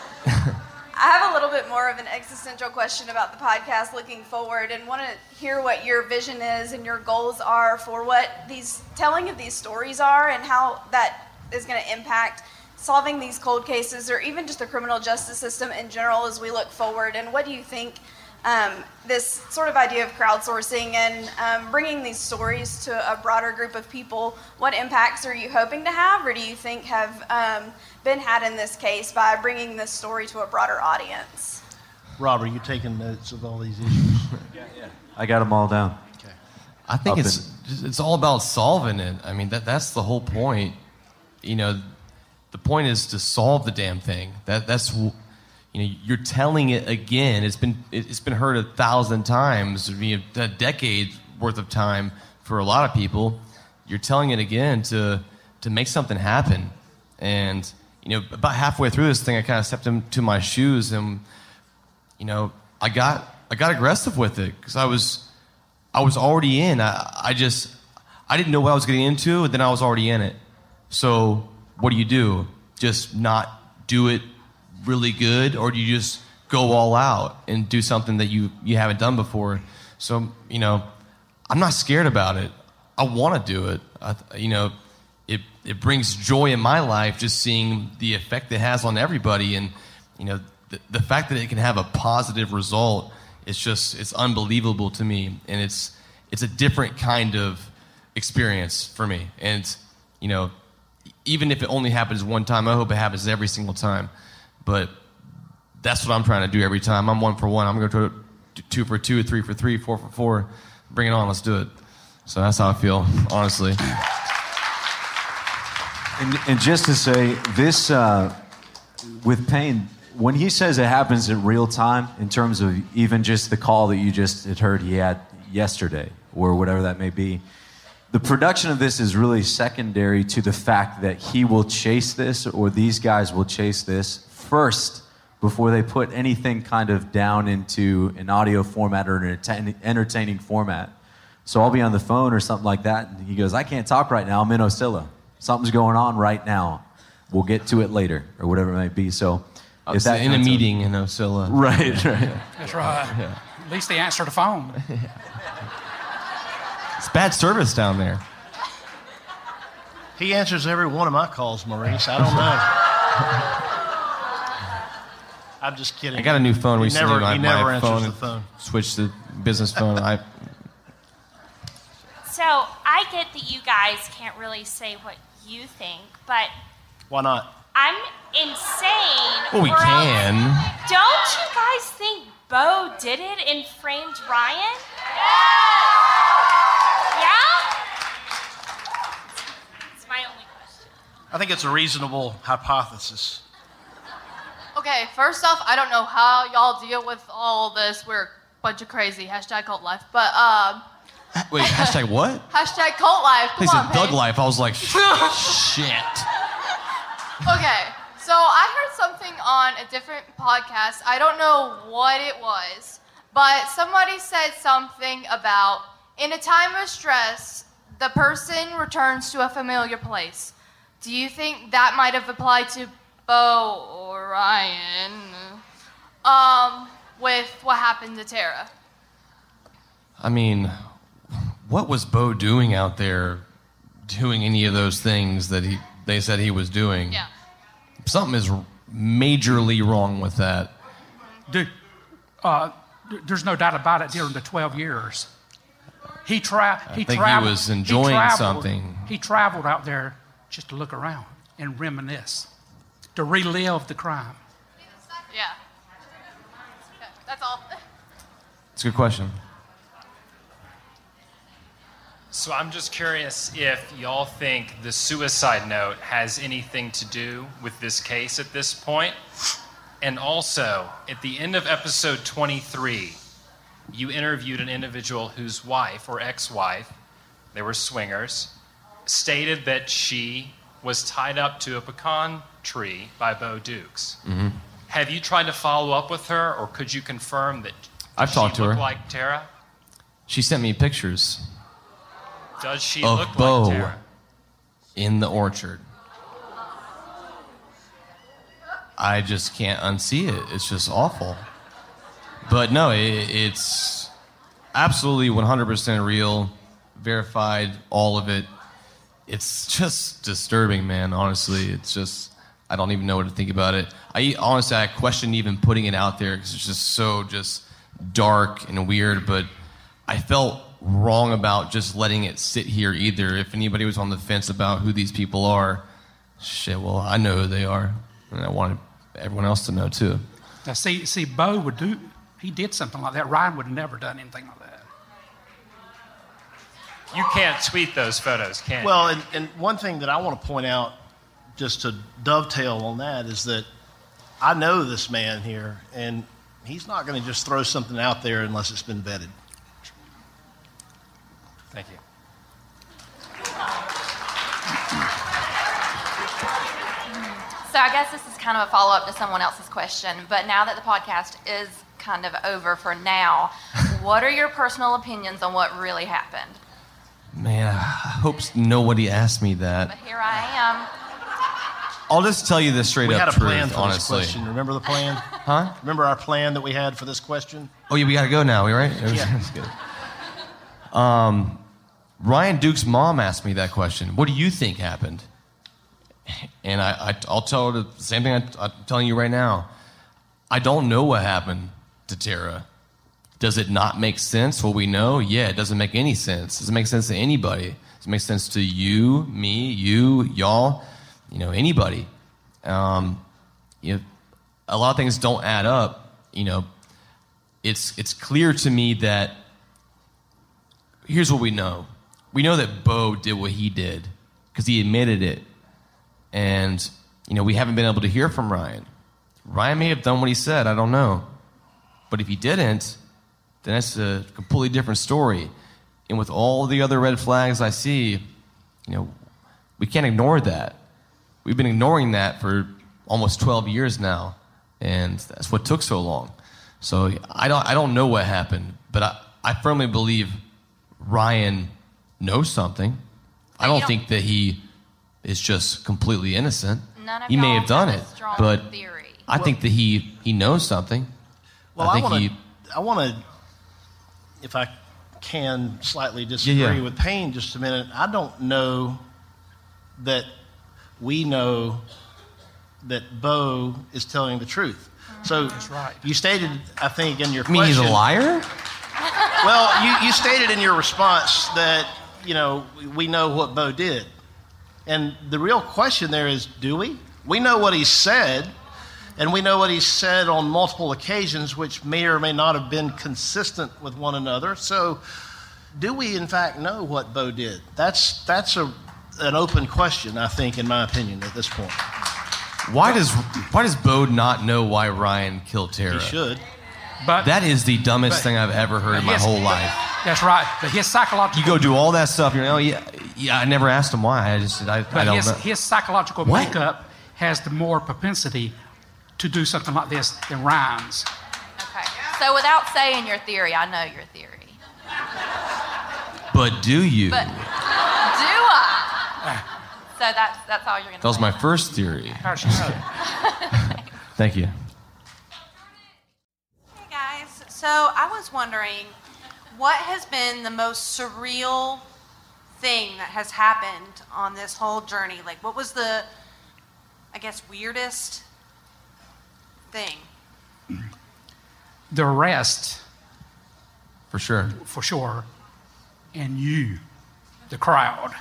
I have a little bit more of an existential question about the podcast looking forward, and want to hear what your vision is and your goals are for what these telling of these stories are and how that is going to impact solving these cold cases or even just the criminal justice system in general as we look forward. And what do you think um, this sort of idea of crowdsourcing and um, bringing these stories to a broader group of people, what impacts are you hoping to have, or do you think have um, been had in this case by bringing this story to a broader audience? Rob, are you taking notes of all these issues? yeah, yeah. I got them all down. Okay. I think Up it's it's all about solving it. I mean, that that's the whole point. You know, the point is to solve the damn thing. That that's you know, you're telling it again. It's been it's been heard a thousand times, you know, a decade worth of time for a lot of people. You're telling it again to to make something happen. And you know, about halfway through this thing, I kind of stepped into my shoes, and you know, I got I got aggressive with it because I was I was already in. I I just I didn't know what I was getting into, and then I was already in it. So what do you do? Just not do it really good, or do you just go all out and do something that you, you haven't done before? So, you know, I'm not scared about it. I want to do it. I, you know, it it brings joy in my life just seeing the effect it has on everybody, and you know, the, the fact that it can have a positive result, it's just it's unbelievable to me, and it's it's a different kind of experience for me. And you know, even if it only happens one time, I hope it happens every single time. But that's what I'm trying to do every time. I'm one for one. I'm going to go two for two, three for three, four for four. Bring it on. Let's do it. So that's how I feel, honestly. And, and just to say, this, uh, with Payne, when he says it happens in real time, in terms of even just the call that you just had heard he had yesterday, or whatever that may be, the production of this is really secondary to the fact that he will chase this, or these guys will chase this first before they put anything kind of down into an audio format or an enten- entertaining format. So I'll be on the phone or something like that, and he goes, I can't talk right now, I'm in Ocilla. Something's going on right now. We'll get to it later, or whatever it might be. So I was in a meeting in Ocilla. Right, right. That's right. Yeah. At least they answered the phone. It's bad service down there. He answers every one of my calls, Maurice. I don't know. I'm just kidding. I got a new phone he recently. Never, my, he never my answers phone the phone. Switched to business phone. I So I get that you guys can't really say what you think, but Why not? I'm insane. Well, we or else- can. Don't you guys think Bo did it and framed Ryan? Yeah? It's my only question. I think it's a reasonable hypothesis. Okay, first off, I don't know how y'all deal with all this. We're a bunch of crazy. Hashtag cult life. But, um, wait. Hashtag what? hashtag cult life. Come They said on, Thug Paige. Life. I was like, shit. Okay, so I heard something on a different podcast. I don't know what it was, but somebody said something about in a time of stress, the person returns to a familiar place. do you think that might have applied to Bo or Ryan um, with what happened to Tara? I mean, what was Bo doing out there doing any of those things that he they said he was doing? Yeah. Something is majorly wrong with that. Dude, uh, there's no doubt about it. During the twelve years, he, tra- I he think traveled. he was enjoying traveled, something. He traveled out there just to look around and reminisce, to relive the crime. Yeah. Okay, that's all. It's a good question. So I'm just curious if y'all think the suicide note has anything to do with this case at this point. And also, at the end of episode twenty-three, you interviewed an individual whose wife or ex-wife, they were swingers, stated that she was tied up to a pecan tree by Bo Dukes. Mm-hmm. Have you tried to follow up with her, or could you confirm that I've she talked to looked her. like Tara? She sent me pictures Does she of look Bo like Tara? in the orchard. I just can't unsee it. It's just awful. But no, it, it's absolutely one hundred percent real, verified, all of it. It's just disturbing, man, honestly. It's just, I don't even know what to think about it. I honestly, I question even putting it out there because it's just so just dark and weird, but I felt wrong about just letting it sit here either. If anybody was on the fence about who these people are, shit, well, I know who they are, and I wanted everyone else to know too. Now, see, see, Bo would do. He did something like that. Ryan would have never done anything like that. You can't tweet those photos, can you? Well, and, and one thing that I want to point out, just to dovetail on that, is that I know this man here, and he's not going to just throw something out there unless it's been vetted. Thank you. So I guess this is kind of a follow-up to someone else's question, but now that the podcast is kind of over for now, what are your personal opinions on what really happened? Man, I hope nobody asked me that. But here I am. I'll just tell you the straight we up had a truth, plan for honestly. this question. Remember the plan? Huh? Remember our plan that we had for this question? Oh yeah, we gotta go now. We right? Yeah. That's good. Um, Ryan Duke's mom asked me that question. What do you think happened? And I, I, I'll tell her the same thing I, I'm telling you right now. I don't know what happened to Tara. Does it not make sense? What we know? Yeah, it doesn't make any sense. Does it make sense to anybody? Does it make sense to you, me, you, y'all? You know, anybody? Um, you know, a lot of things don't add up. You know, it's it's clear to me that here's what we know. We know that Bo did what he did because he admitted it. And, you know, we haven't been able to hear from Ryan. Ryan may have done what he said. I don't know. But if he didn't, then that's a completely different story. And with all the other red flags I see, you know, we can't ignore that. We've been ignoring that for almost twelve years now. And that's what took so long. So I don't, I don't know what happened. But I, I firmly believe Ryan knows something. I don't, don't think that he is just completely innocent. None of he may y'all have done have a it, strong but theory. I Well- think that he he knows something. Well, I I think want to, he. I want to, if I can slightly disagree Yeah, yeah. with Payne just a minute. I don't know that we know that Bo is telling the truth. So right. you stated, I think, in your I mean, question. he's a liar. Well, you, you stated in your response that, you know, we know what Bo did. And the real question there is, do we? We know what he said, and we know what he said on multiple occasions, which may or may not have been consistent with one another. So do we, in fact, know what Bo did? That's, that's a, an open question, I think, in my opinion, at this point. Why does why does Bo not know why Ryan killed Tara? He should. But that is the dumbest but- thing I've ever heard in my Yes, whole but- life. That's right. But his psychological. You go do all that stuff. You're like, oh yeah, yeah. I never asked him why. I just I, I But don't his, know. his psychological What? makeup has the more propensity to do something like this than Ryan's. Okay. So without saying your theory, I know your theory. But do you? But do I? that's that's all you're gonna. That was my first theory. Thank you. Hey guys, so I was wondering, what has been the most surreal thing that has happened on this whole journey? Like, what was the, I guess, weirdest thing? The arrest, For sure. for sure, and you, the crowd,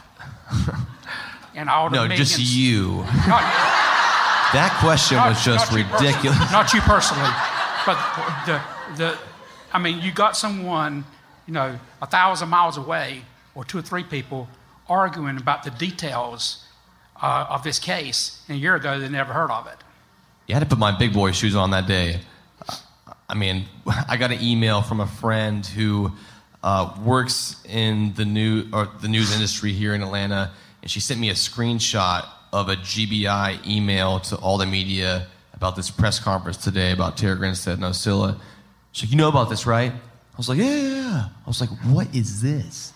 and all the No, millions. just you. Not, That question not- was just not you personally. ridiculous. Not you personally, but the the. I mean, you got someone, you know, a thousand miles away, or two or three people arguing about the details uh, of this case, and a year ago they never heard of it. You had to put my big boy shoes on that day. I mean, I got an email from a friend who uh, works in the new or the news industry here in Atlanta, and she sent me a screenshot of a G B I email to all the media about this press conference today about Tara Grinstead and Oscilla. She's like, "You know about this, right?" I was like, "Yeah, yeah, yeah." I was like, "What is this?"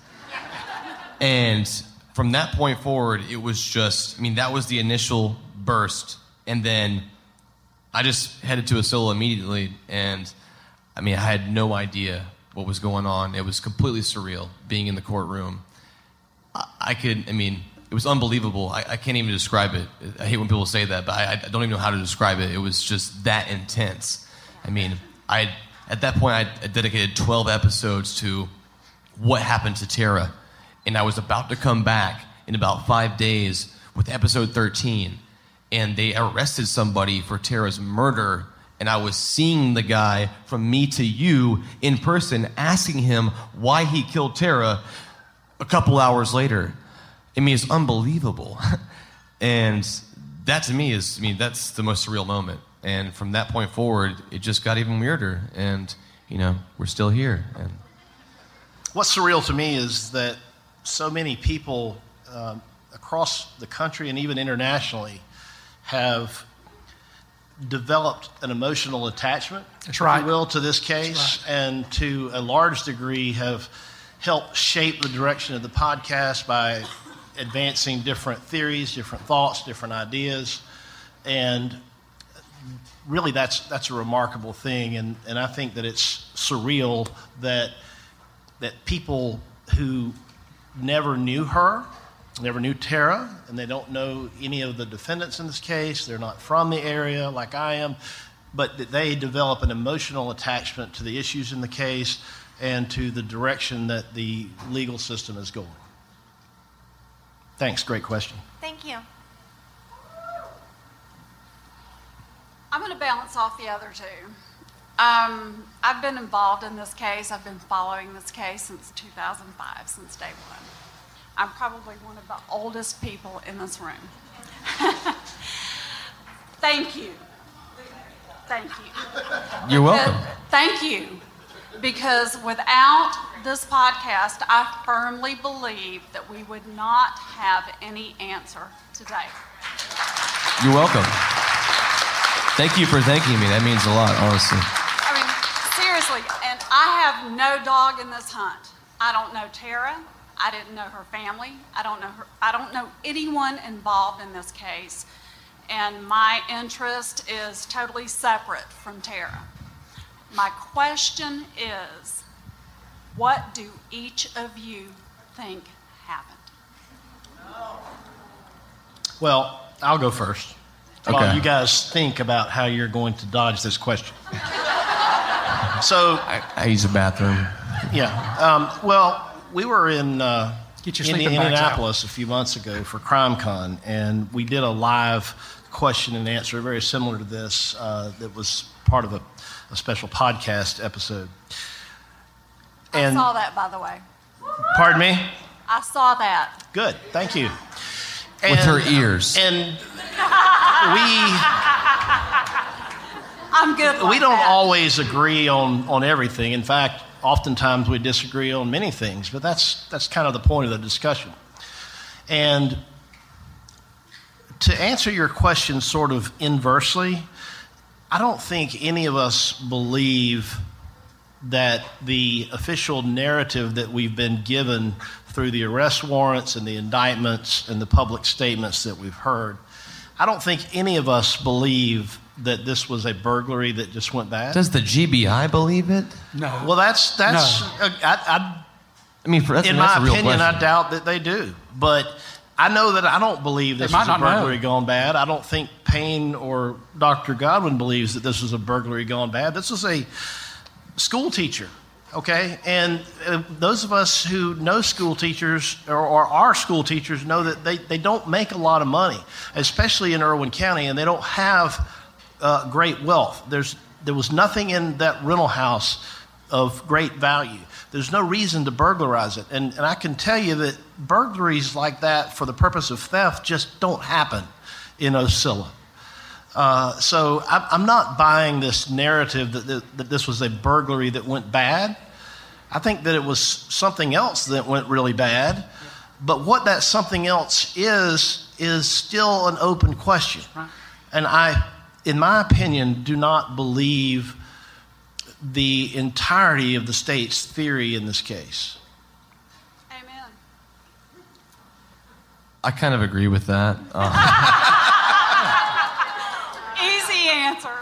And from that point forward, it was just, I mean, that was the initial burst, and then I just headed to Oscilla immediately, and I mean, I had no idea what was going on. It was completely surreal being in the courtroom. I, I could, I mean, it was unbelievable. I, I can't even describe it. I hate when people say that, but I, I don't even know how to describe it. It was just that intense. I mean, I at that point, I dedicated twelve episodes to what happened to Tara, and I was about to come back in about five days with episode thirteen. And they arrested somebody for Tara's murder, and I was seeing the guy from Me to You in person, asking him why he killed Tara a couple hours later. I mean, it's unbelievable. And that to me is, I mean, that's the most surreal moment. And from that point forward, it just got even weirder. And, you know, we're still here. And What's surreal to me is that so many people um, across the country and even internationally have developed an emotional attachment, That's right. if you will, to this case, That's right. and to a large degree have helped shape the direction of the podcast by advancing different theories, different thoughts, different ideas, and really that's that's a remarkable thing, and, and I think that it's surreal that that people who never knew her, never knew Tara, and they don't know any of the defendants in this case. They're not from the area like I am, but that they develop an emotional attachment to the issues in the case and to the direction that the legal system is going. Thanks, great question. Thank you. I'm going to balance off the other two. Um, I've been involved in this case. I've been following this case since two thousand five, since day one. I'm probably one of the oldest people in this room. Thank you. Thank you. You're welcome. Thank you. Because without this podcast, I firmly believe that we would not have any answer today. you're welcome. Thank you for thanking me. That means a lot, honestly. I mean, seriously, and I have no dog in this hunt. I don't know Tara. I didn't know her family. I don't know her. I don't know anyone involved in this case. And my interest is totally separate from Tara. My question is, what do each of you think happened? Well, I'll go first. Okay. While you guys think about how you're going to dodge this question. So I, I use the bathroom. Yeah. Um, well, we were in uh, Get your Indi- sleeping bags Indianapolis a few months ago for CrimeCon, and we did a live question and answer very similar to this uh, that was part of a, a special podcast episode. And I saw that, by the way. pardon me? I saw that. Good. Thank you. With her ears. And I'm good. we like we don't that. always agree on, on everything. In fact, oftentimes we disagree on many things, but that's that's kind of the point of the discussion. And to answer your question sort of inversely, I don't think any of us believe that the official narrative that we've been given through the arrest warrants and the indictments and the public statements that we've heard. I don't think any of us believe that this was a burglary that just went bad. Does the G B I believe it? No. Well, that's that's. No. Uh, I, I, I mean, for, that's, in that's my a real opinion, question. I doubt that they do. But I know that I don't believe this They was might a not know. burglary gone bad. I don't think Payne or Doctor Godwin believes that this was a burglary gone bad. This was a school teacher, okay? And uh, those of us who know school teachers or, or are school teachers know that they, they don't make a lot of money, especially in Irwin County, and they don't have uh, great wealth. There's There was nothing in that rental house of great value. There's no reason to burglarize it. And, and I can tell you that burglaries like that for the purpose of theft just don't happen in Ocilla. Uh, so I'm, I'm not buying this narrative that, that, that this was a burglary that went bad. I think that it was something else that went really bad. But what that something else is, is still an open question. And I, in my opinion, do not believe the entirety of the state's theory in this case. Amen. I kind of agree with that. Uh, Easy answer.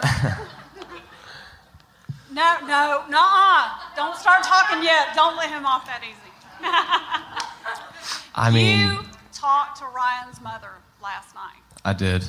no, no, nuh-uh. Don't start talking yet. Don't let him off that easy. I mean, You talked to Ryan's mother last night. I did.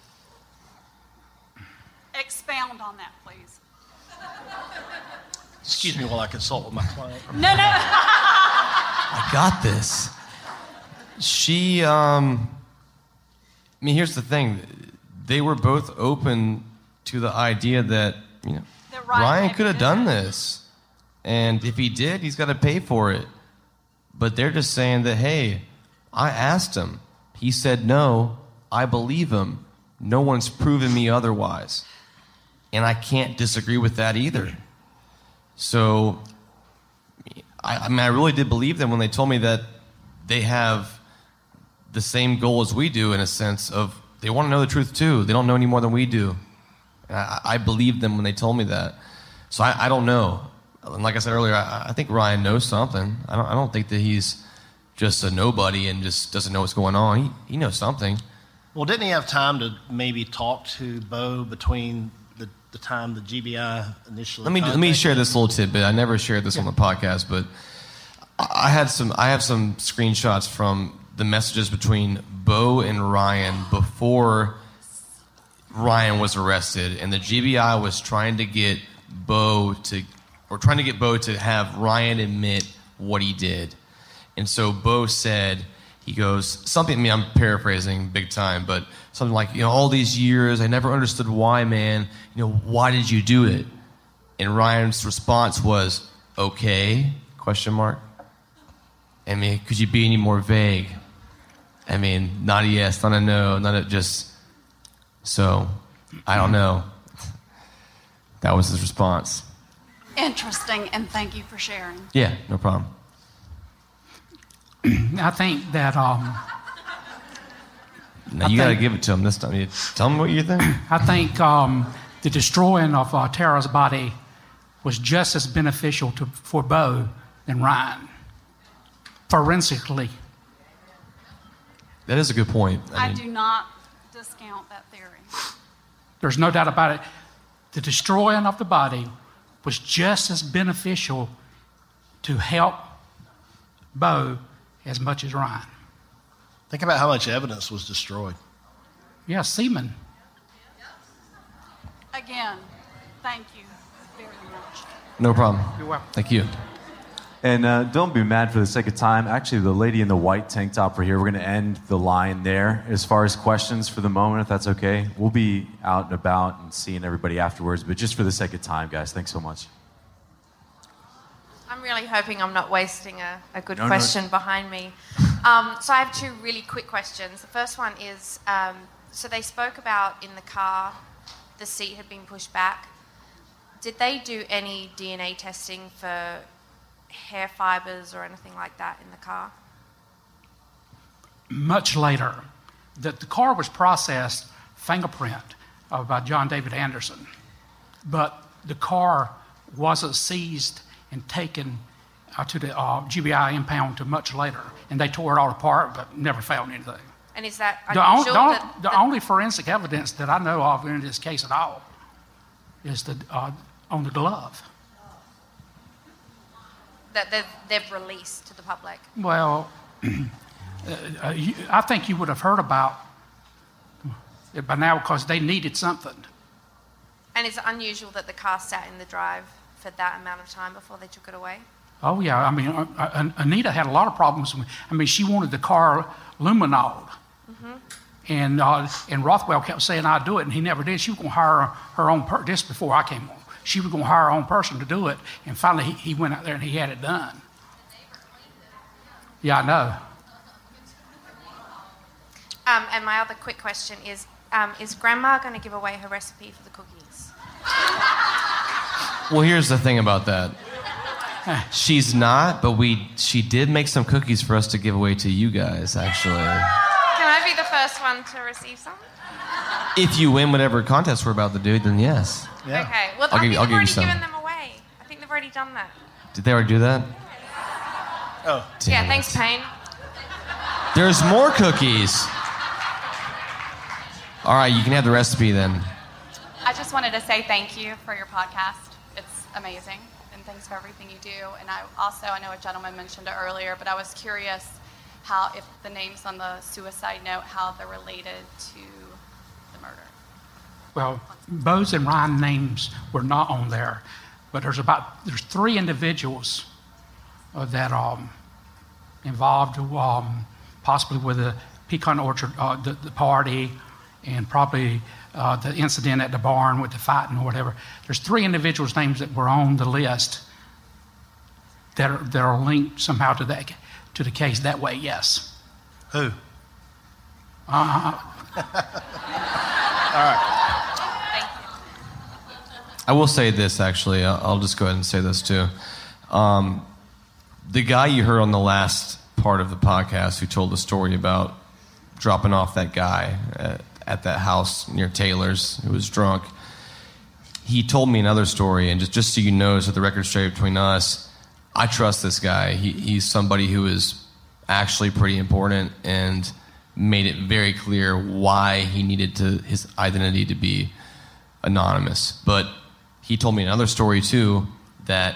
Expound on that, please. Excuse me while I consult with my client. No, no. I got this. She, um, I mean, here's the thing. They were both open to the idea that, you know, That Ryan Ryan maybe could have did done this. And if he did, he's got to pay for it. But they're just saying that, hey, I asked him. He said no. I believe him. No one's proven me otherwise. And I can't disagree with that either. So, I, I mean, I really did believe them when they told me that they have the same goal as we do, in a sense of they want to know the truth too. They don't know any more than we do. And I, I believed them when they told me that. So I, I don't know. And like I said earlier, I, I think Ryan knows something. I don't. I don't think that he's just a nobody and just doesn't know what's going on. He he knows something. Well, didn't he have time to maybe talk to Bo between the, the time the G B I initially? Let me let me share this little tidbit. I never shared this on the podcast, but I had some I have some screenshots from the messages between Bo and Ryan before Ryan was arrested, and the G B I was trying to get Bo to or trying to get Bo to have Ryan admit what he did. And so Bo said, he goes, something, I mean, I'm paraphrasing big time, but something like, you know, all these years, I never understood why, man. You know, why did you do it? And Ryan's response was, okay, question mark. I mean, could you be any more vague? I mean, not a yes, not a no, not a just, so, I don't know. That was his response. Interesting, and thank you for sharing. Yeah, no problem. I think that um, Now, I you got to think- give it to him this time. You, tell him what you think. I think um, the destroying of uh, Tara's body was just as beneficial to, for Bo than Ryan, forensically. That is a good point. I I mean, do not discount that theory. There's no doubt about it. The destroying of the body was just as beneficial to help Bo as much as Ryan. Think about how much evidence was destroyed. Yeah, semen. Again, thank you very much. no problem. You're welcome. Thank you. And uh, don't be mad for the sake of time. Actually, the lady in the white tank top right here, we're going to end the line there as far as questions for the moment, if that's okay. We'll be out and about and seeing everybody afterwards, but just for the sake of time, guys, thanks so much. I'm really hoping I'm not wasting a, a good No, no. question behind me. Um, so I have two really quick questions. The first one is, um, so they spoke about in the car, the seat had been pushed back. Did they do any D N A testing for hair fibers or anything like that in the car? Much later, that the car was processed fingerprint uh, by John David Anderson, but the car wasn't seized and taken uh, to the uh, G B I impound to much later, and they tore it all apart, but never found anything. And is that The, on, unusual? the, on- that, the that- only forensic evidence that I know of in this case at all is the uh, on the glove. that they've, they've released to the public? Well, uh, you, I think you would have heard about it by now because they needed something. And is it unusual that the car sat in the drive for that amount of time before they took it away? Oh yeah, I mean, uh, uh, Anita had a lot of problems. With, I mean, she wanted the car luminoled, Mm-hmm. and uh, and Rothwell kept saying I'd do it, and he never did. She was going to hire her own per- this before I came on. She was going to hire her own person to do it, and finally he, he went out there and he had it done. Yeah, I know. Um, and my other quick question is, um, is Grandma going to give away her recipe for the cookies? Well, here's the thing about that. She's not, but we she did make some cookies for us to give away to you guys, actually. Can I be the first one to receive some? If you win whatever contest we're about to do, then yes. Okay. Well, I'll I give think you- I'll they've give you already some. given them away. I think they've already done that. Did they already do that? Oh. yeah, Damn thanks, it. Payne. There's more cookies. All right, you can have the recipe then. I just wanted to say thank you for your podcast. It's amazing, and thanks for everything you do. And I also, I know a gentleman mentioned it earlier, but I was curious how, if the names on the suicide note, how they're related to the murder. Well, Bose and Ryan names were not on there, but there's about there's three individuals uh, that um involved, um, possibly with the Pecan Orchard, uh, the, the party, and probably uh, the incident at the barn with the fighting or whatever. There's three individuals' names that were on the list that are, that are linked somehow to that to the case that way. Yes. Who? Uh, All right. I will say this, actually. I'll I'll just go ahead and say this, too. Um, the guy you heard on the last part of the podcast who told the story about dropping off that guy at, at that house near Taylor's who was drunk, he told me another story, and just, just so you know, so the record's straight between us, I trust this guy. He, he's somebody who is actually pretty important and made it very clear why he needed to his identity to be anonymous. But he told me another story, too, that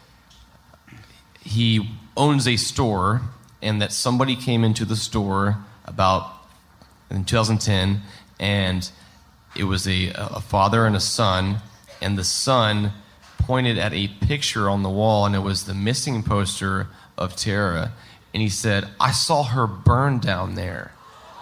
he owns a store and that somebody came into the store about in two thousand ten, and it was a, a father and a son, and the son pointed at a picture on the wall, and it was the missing poster of Tara, and he said, "I saw her burn down there."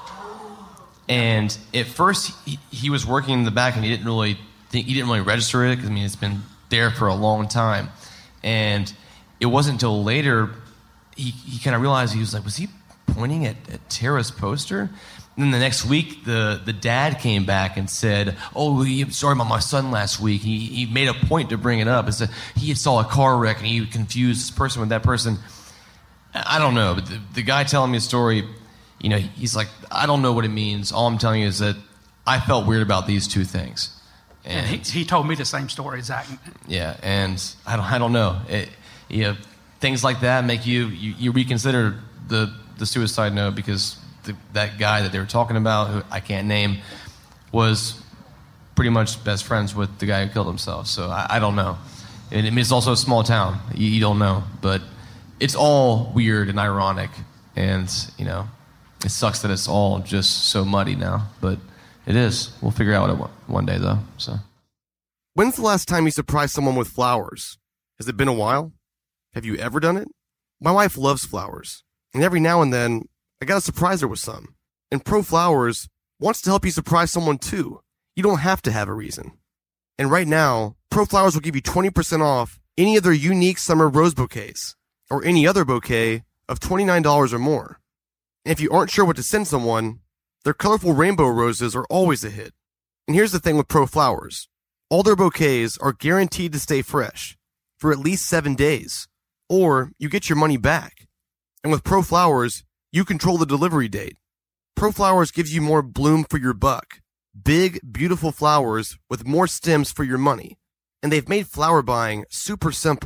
And at first, he, he was working in the back, and he didn't really think, he didn't really register it, because I mean, it's been there for a long time. And it wasn't until later he, he kind of realized, he was like, was he pointing at, at Tara's poster? And then the next week, the, the dad came back and said, "Oh, he, sorry about my son last week. He, he made a point to bring it up. It's a, he saw a car wreck and he confused this person with that person." I don't know, but the, the guy telling me a story, you know, he's like, "I don't know what it means. All I'm telling you is that I felt weird about these two things." and he, he told me the same story, Zach. Yeah, and I don't, I don't know. It, you know, things like that make you, you, you reconsider the, the suicide note, because the, that guy that they were talking about, who I can't name, was pretty much best friends with the guy who killed himself. So I, I don't know. And I mean, it's also a small town. You, you don't know, but it's all weird and ironic, and you know, it sucks that it's all just so muddy now, but it is. We'll figure out it one day, though. So, when's the last time you surprised someone with flowers? Has it been a while? Have you ever done it? My wife loves flowers, and every now and then, I gotta surprise her with some. And Pro Flowers wants to help you surprise someone too. You don't have to have a reason. And right now, Pro Flowers will give you twenty percent off any of their unique summer rose bouquets, or any other bouquet of twenty-nine dollars or more. And if you aren't sure what to send someone, their colorful rainbow roses are always a hit. And here's the thing with Pro Flowers. All their bouquets are guaranteed to stay fresh for at least seven days, or you get your money back. And with Pro Flowers, you control the delivery date. Pro Flowers gives you more bloom for your buck. Big, beautiful flowers with more stems for your money. And they've made flower buying super simple.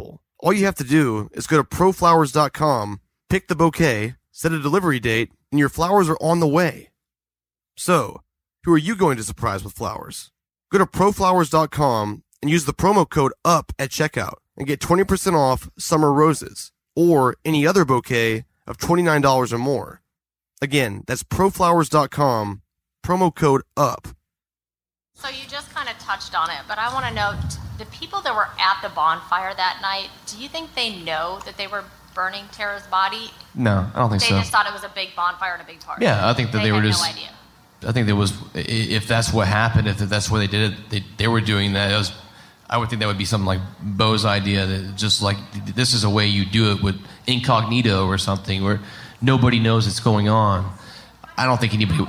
All you have to do is go to pro flowers dot com, pick the bouquet, set a delivery date, and your flowers are on the way. So, who are you going to surprise with flowers? Go to pro flowers dot com and use the promo code UP at checkout and get twenty percent off summer roses or any other bouquet of twenty-nine dollars or more. Again, that's pro flowers dot com, promo code UP. So you just kind of touched on it, but I want to know, the people that were at the bonfire that night, do you think they know that they were burning Tara's body? No, I don't think they so. They just thought it was a big bonfire and a big party. Yeah, I think that they, they were had just. no idea. I think there was, if that's what happened, if that's where they did it, they, they were doing that. It was, I would think that would be something like Bo's idea, that just like this is a way you do it with incognito or something, where nobody knows it's going on. I don't think anybody.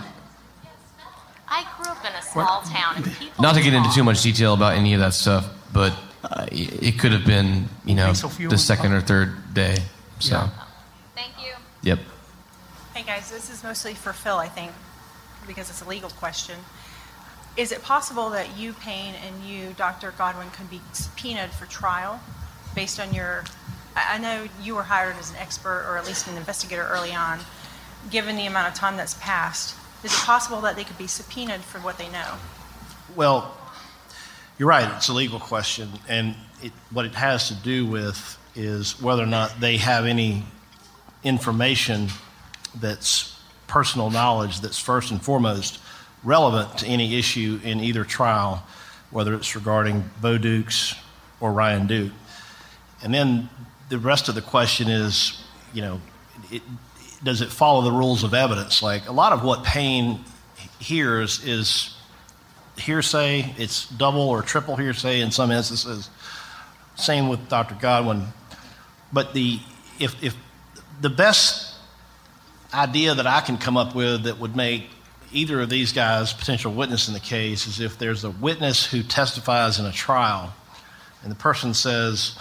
I grew up in a small town, and people. Not to get into too much detail about any of that stuff, but uh, it could have been, you know, the second or third day. So. Yeah. Thank you. Yep. Hey guys, this is mostly for Phil, I think, because it's a legal question. Is it possible that you, Payne, and you, Doctor Godwin, can be subpoenaed for trial based on your, I know you were hired as an expert or at least an investigator early on. Given the amount of time that's passed, is it possible that they could be subpoenaed for what they know? Well, you're right, it's a legal question, and it, what it has to do with is whether or not they have any information that's personal knowledge that's first and foremost relevant to any issue in either trial, whether it's regarding Bo Dukes or Ryan Duke. And then the rest of the question is, you know, it, does it follow the rules of evidence? Like a lot of what Payne hears is hearsay, it's double or triple hearsay in some instances. Same with Doctor Godwin. But the if if the best idea that I can come up with that would make either of these guys potential witness in the case is if there's a witness who testifies in a trial and the person says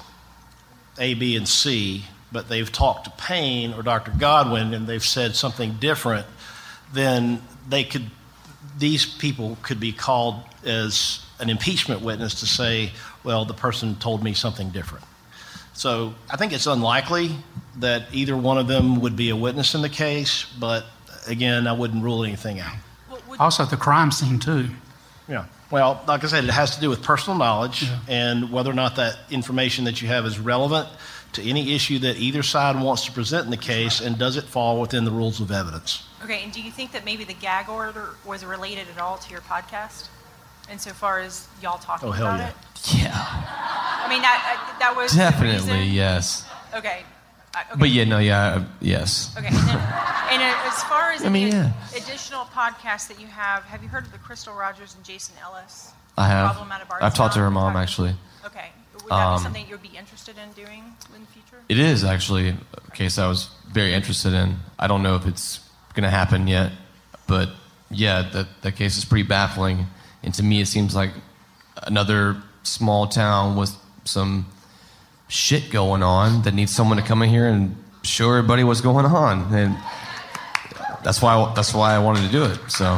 A, B, and C, but they've talked to Payne or Doctor Godwin and they've said something different, then they could, these people could be called as an impeachment witness to say, well, the person told me something different. So I think it's unlikely that either one of them would be a witness in the case, but again, I wouldn't rule anything out. Also, the crime scene, too. Yeah. Well, like I said, it has to do with personal knowledge yeah. and whether or not that information that you have is relevant to any issue that either side wants to present in the case, and does it fall within the rules of evidence? Okay, and do you think that maybe the gag order was related at all to your podcast? Insofar as y'all talking oh, hell about yeah. it? Yeah. I mean, that that was Definitely, the reason? yes. Okay. Uh, okay. But yeah, no, yeah, uh, yes. Okay, and, then, and uh, as far as I mean, any yeah. additional podcasts that you have, have you heard of the Crystal Rogers and Jason Ellis? I have. Problem out of I've talked to her Bardstown? mom, actually. Okay. Would that Um, be something you would be interested in doing in the future? It is actually a case I was very interested in. I don't know if it's going to happen yet, but yeah, that, that case is pretty baffling. And to me, it seems like another small town with some shit going on that needs someone to come in here and show everybody what's going on. And that's why I, that's why I wanted to do it. So.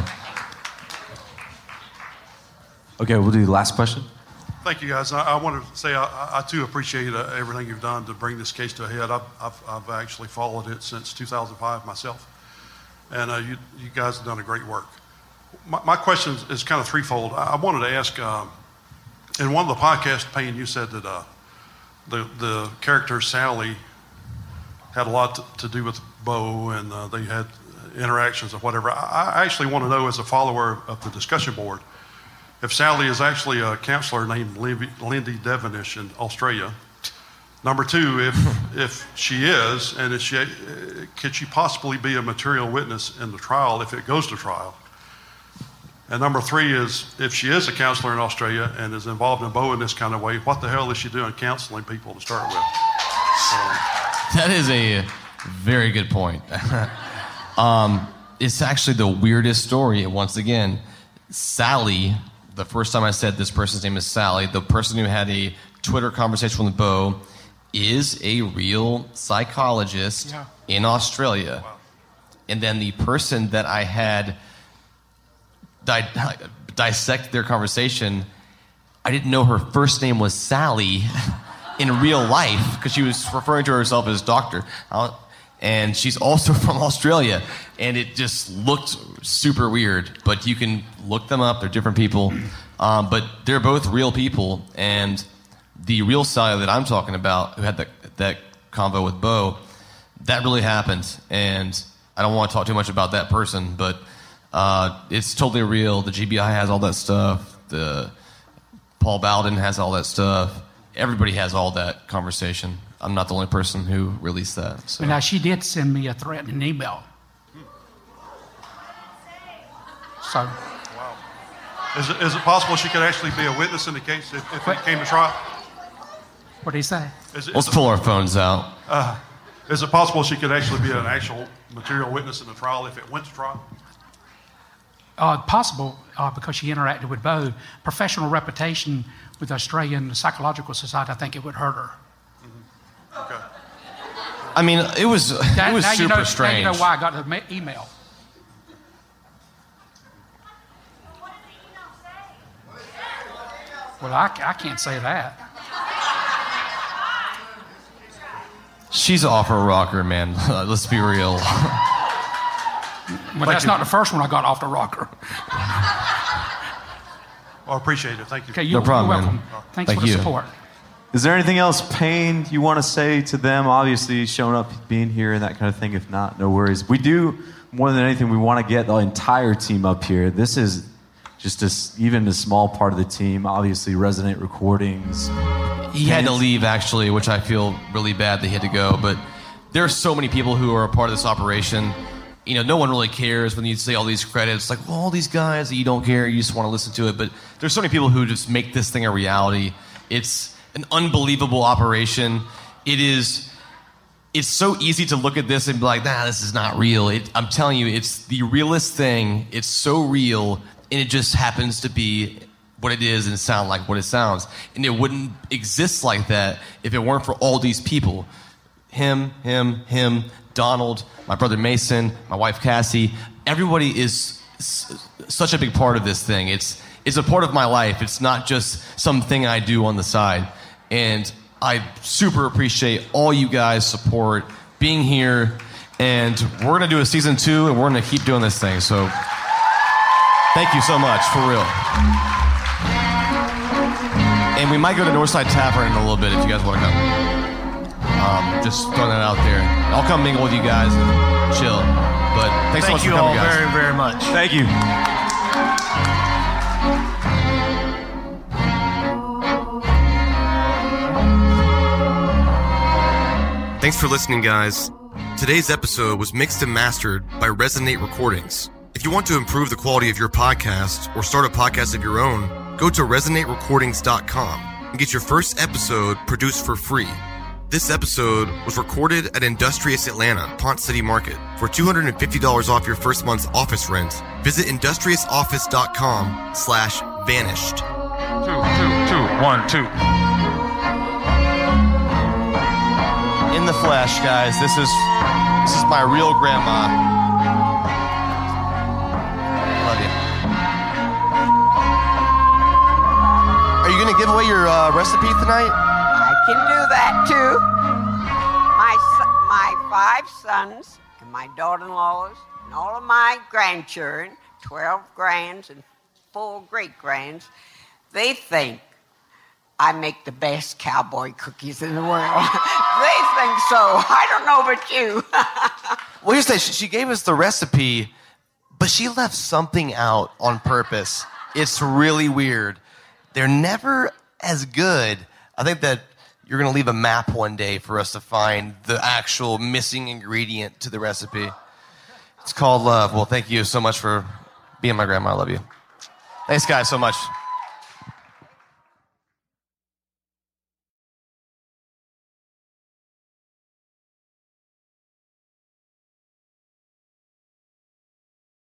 Okay, we'll do the last question. Thank you, guys. I, I want to say I, I too appreciate uh, everything you've done to bring this case to a head. I've, I've, I've actually followed it since two thousand five myself, and uh, you, you guys have done a great work. My, my question is, is kind of threefold. I, I wanted to ask, um, in one of the podcasts, Payne, you said that uh, the the character Sally had a lot to, to do with Bo, and uh, they had interactions or whatever. I, I actually want to know, as a follower of the discussion board, if Sally is actually a counselor named Lindy Devonish in Australia. Number two, if if she is, and is she, could she possibly be a material witness in the trial if it goes to trial? And number three is, if she is a counselor in Australia and is involved in Bo in this kind of way, what the hell is she doing counseling people to start with? That is a very good point. um, it's actually the weirdest story. Once again, Sally, the first time I said this person's name is Sally, the person who had a Twitter conversation with Bo is a real psychologist yeah. in Australia. Wow. And then the person that I had di- dissect their conversation, I didn't know her first name was Sally. in real life, because she was referring to herself as doctor. Uh, and she's also from Australia. And it just looked super weird. But you can look them up. They're different people. Um, but they're both real people. And the real side that I'm talking about, who had that, that convo with Bo, that really happened. And I don't want to talk too much about that person, but uh, it's totally real. The G B I has all that stuff. The Paul Bowden has all that stuff. Everybody has all that conversation. I'm not the only person who released that. So. But now, she did send me a threatening email. So. Wow. Is it, is it possible she could actually be a witness in the case if, if it came to trial? What did he say? Is it, Let's is pull our phones out. Uh, is it possible she could actually be an actual material witness in the trial if it went to trial? Uh, possible, uh, because she interacted with Bo. Professional reputation with the Australian Psychological Society, I think it would hurt her. Mm-hmm. Okay. I mean, it was That- it was now super you know, strange. Now you know why I got the ma- email. Well, I, I can't say that. She's off her rocker, man. Let's be real. But that's not the first one I got off the rocker. Well, I appreciate it. Thank you. Okay, you, No problem, you're welcome. man. Thanks Thank for the you. support. Is there anything else, Payne, you want to say to them? Obviously, showing up, being here, and that kind of thing. If not, no worries. We do, more than anything, we want to get the entire team up here. This is just a s even a small part of the team. Obviously, Resonate Recordings. He had to leave, actually, which I feel really bad that he had to go. But there are so many people who are a part of this operation. You know, no one really cares when you say all these credits. Like, well, all these guys that you don't care, you just want to listen to it. But there's so many people who just make this thing a reality. It's an unbelievable operation. It is... It's so easy to look at this and be like, nah, this is not real. It, I'm telling you, it's the realest thing. It's so real, and it just happens to be what it is and sound like what it sounds. And it wouldn't exist like that if it weren't for all these people. Him, him, him, Donald, my brother Mason, my wife Cassie. Everybody is s- such a big part of this thing. It's, it's a part of my life. It's not just something I do on the side. And I super appreciate all you guys' support, being here, and we're going to do a season two, and we're going to keep doing this thing. So thank you so much, for real. And we might go to Northside Tavern in a little bit if you guys want to come. Um, just throwing that out there. I'll come mingle with you guys and chill. But thanks so Thank much you for coming, all guys. very, very much. Thank you. Thanks for listening, guys. Today's episode was mixed and mastered by Resonate Recordings. If you want to improve the quality of your podcast or start a podcast of your own, go to resonate recordings dot com and get your first episode produced for free. This episode was recorded at Industrious Atlanta, Pont City Market. For two hundred fifty dollars off your first month's office rent, visit industrious office dot com slash vanished. Two, two, two, one, two. In the flesh, guys. This is this is my real grandma. Love you. Are you gonna give away your uh, recipe tonight? I can do that too. My son- my five sons and my daughter-in-laws and all of my grandchildren, twelve grands and four great-grands, they think I make the best cowboy cookies in the world. They think so. I don't know about you. Well, here's the thing. She, she gave us the recipe, but she left something out on purpose. It's really weird. They're never as good. I think that you're going to leave a map one day for us to find the actual missing ingredient to the recipe. It's called love. Well, thank you so much for being my grandma. I love you. Thanks, guys, so much.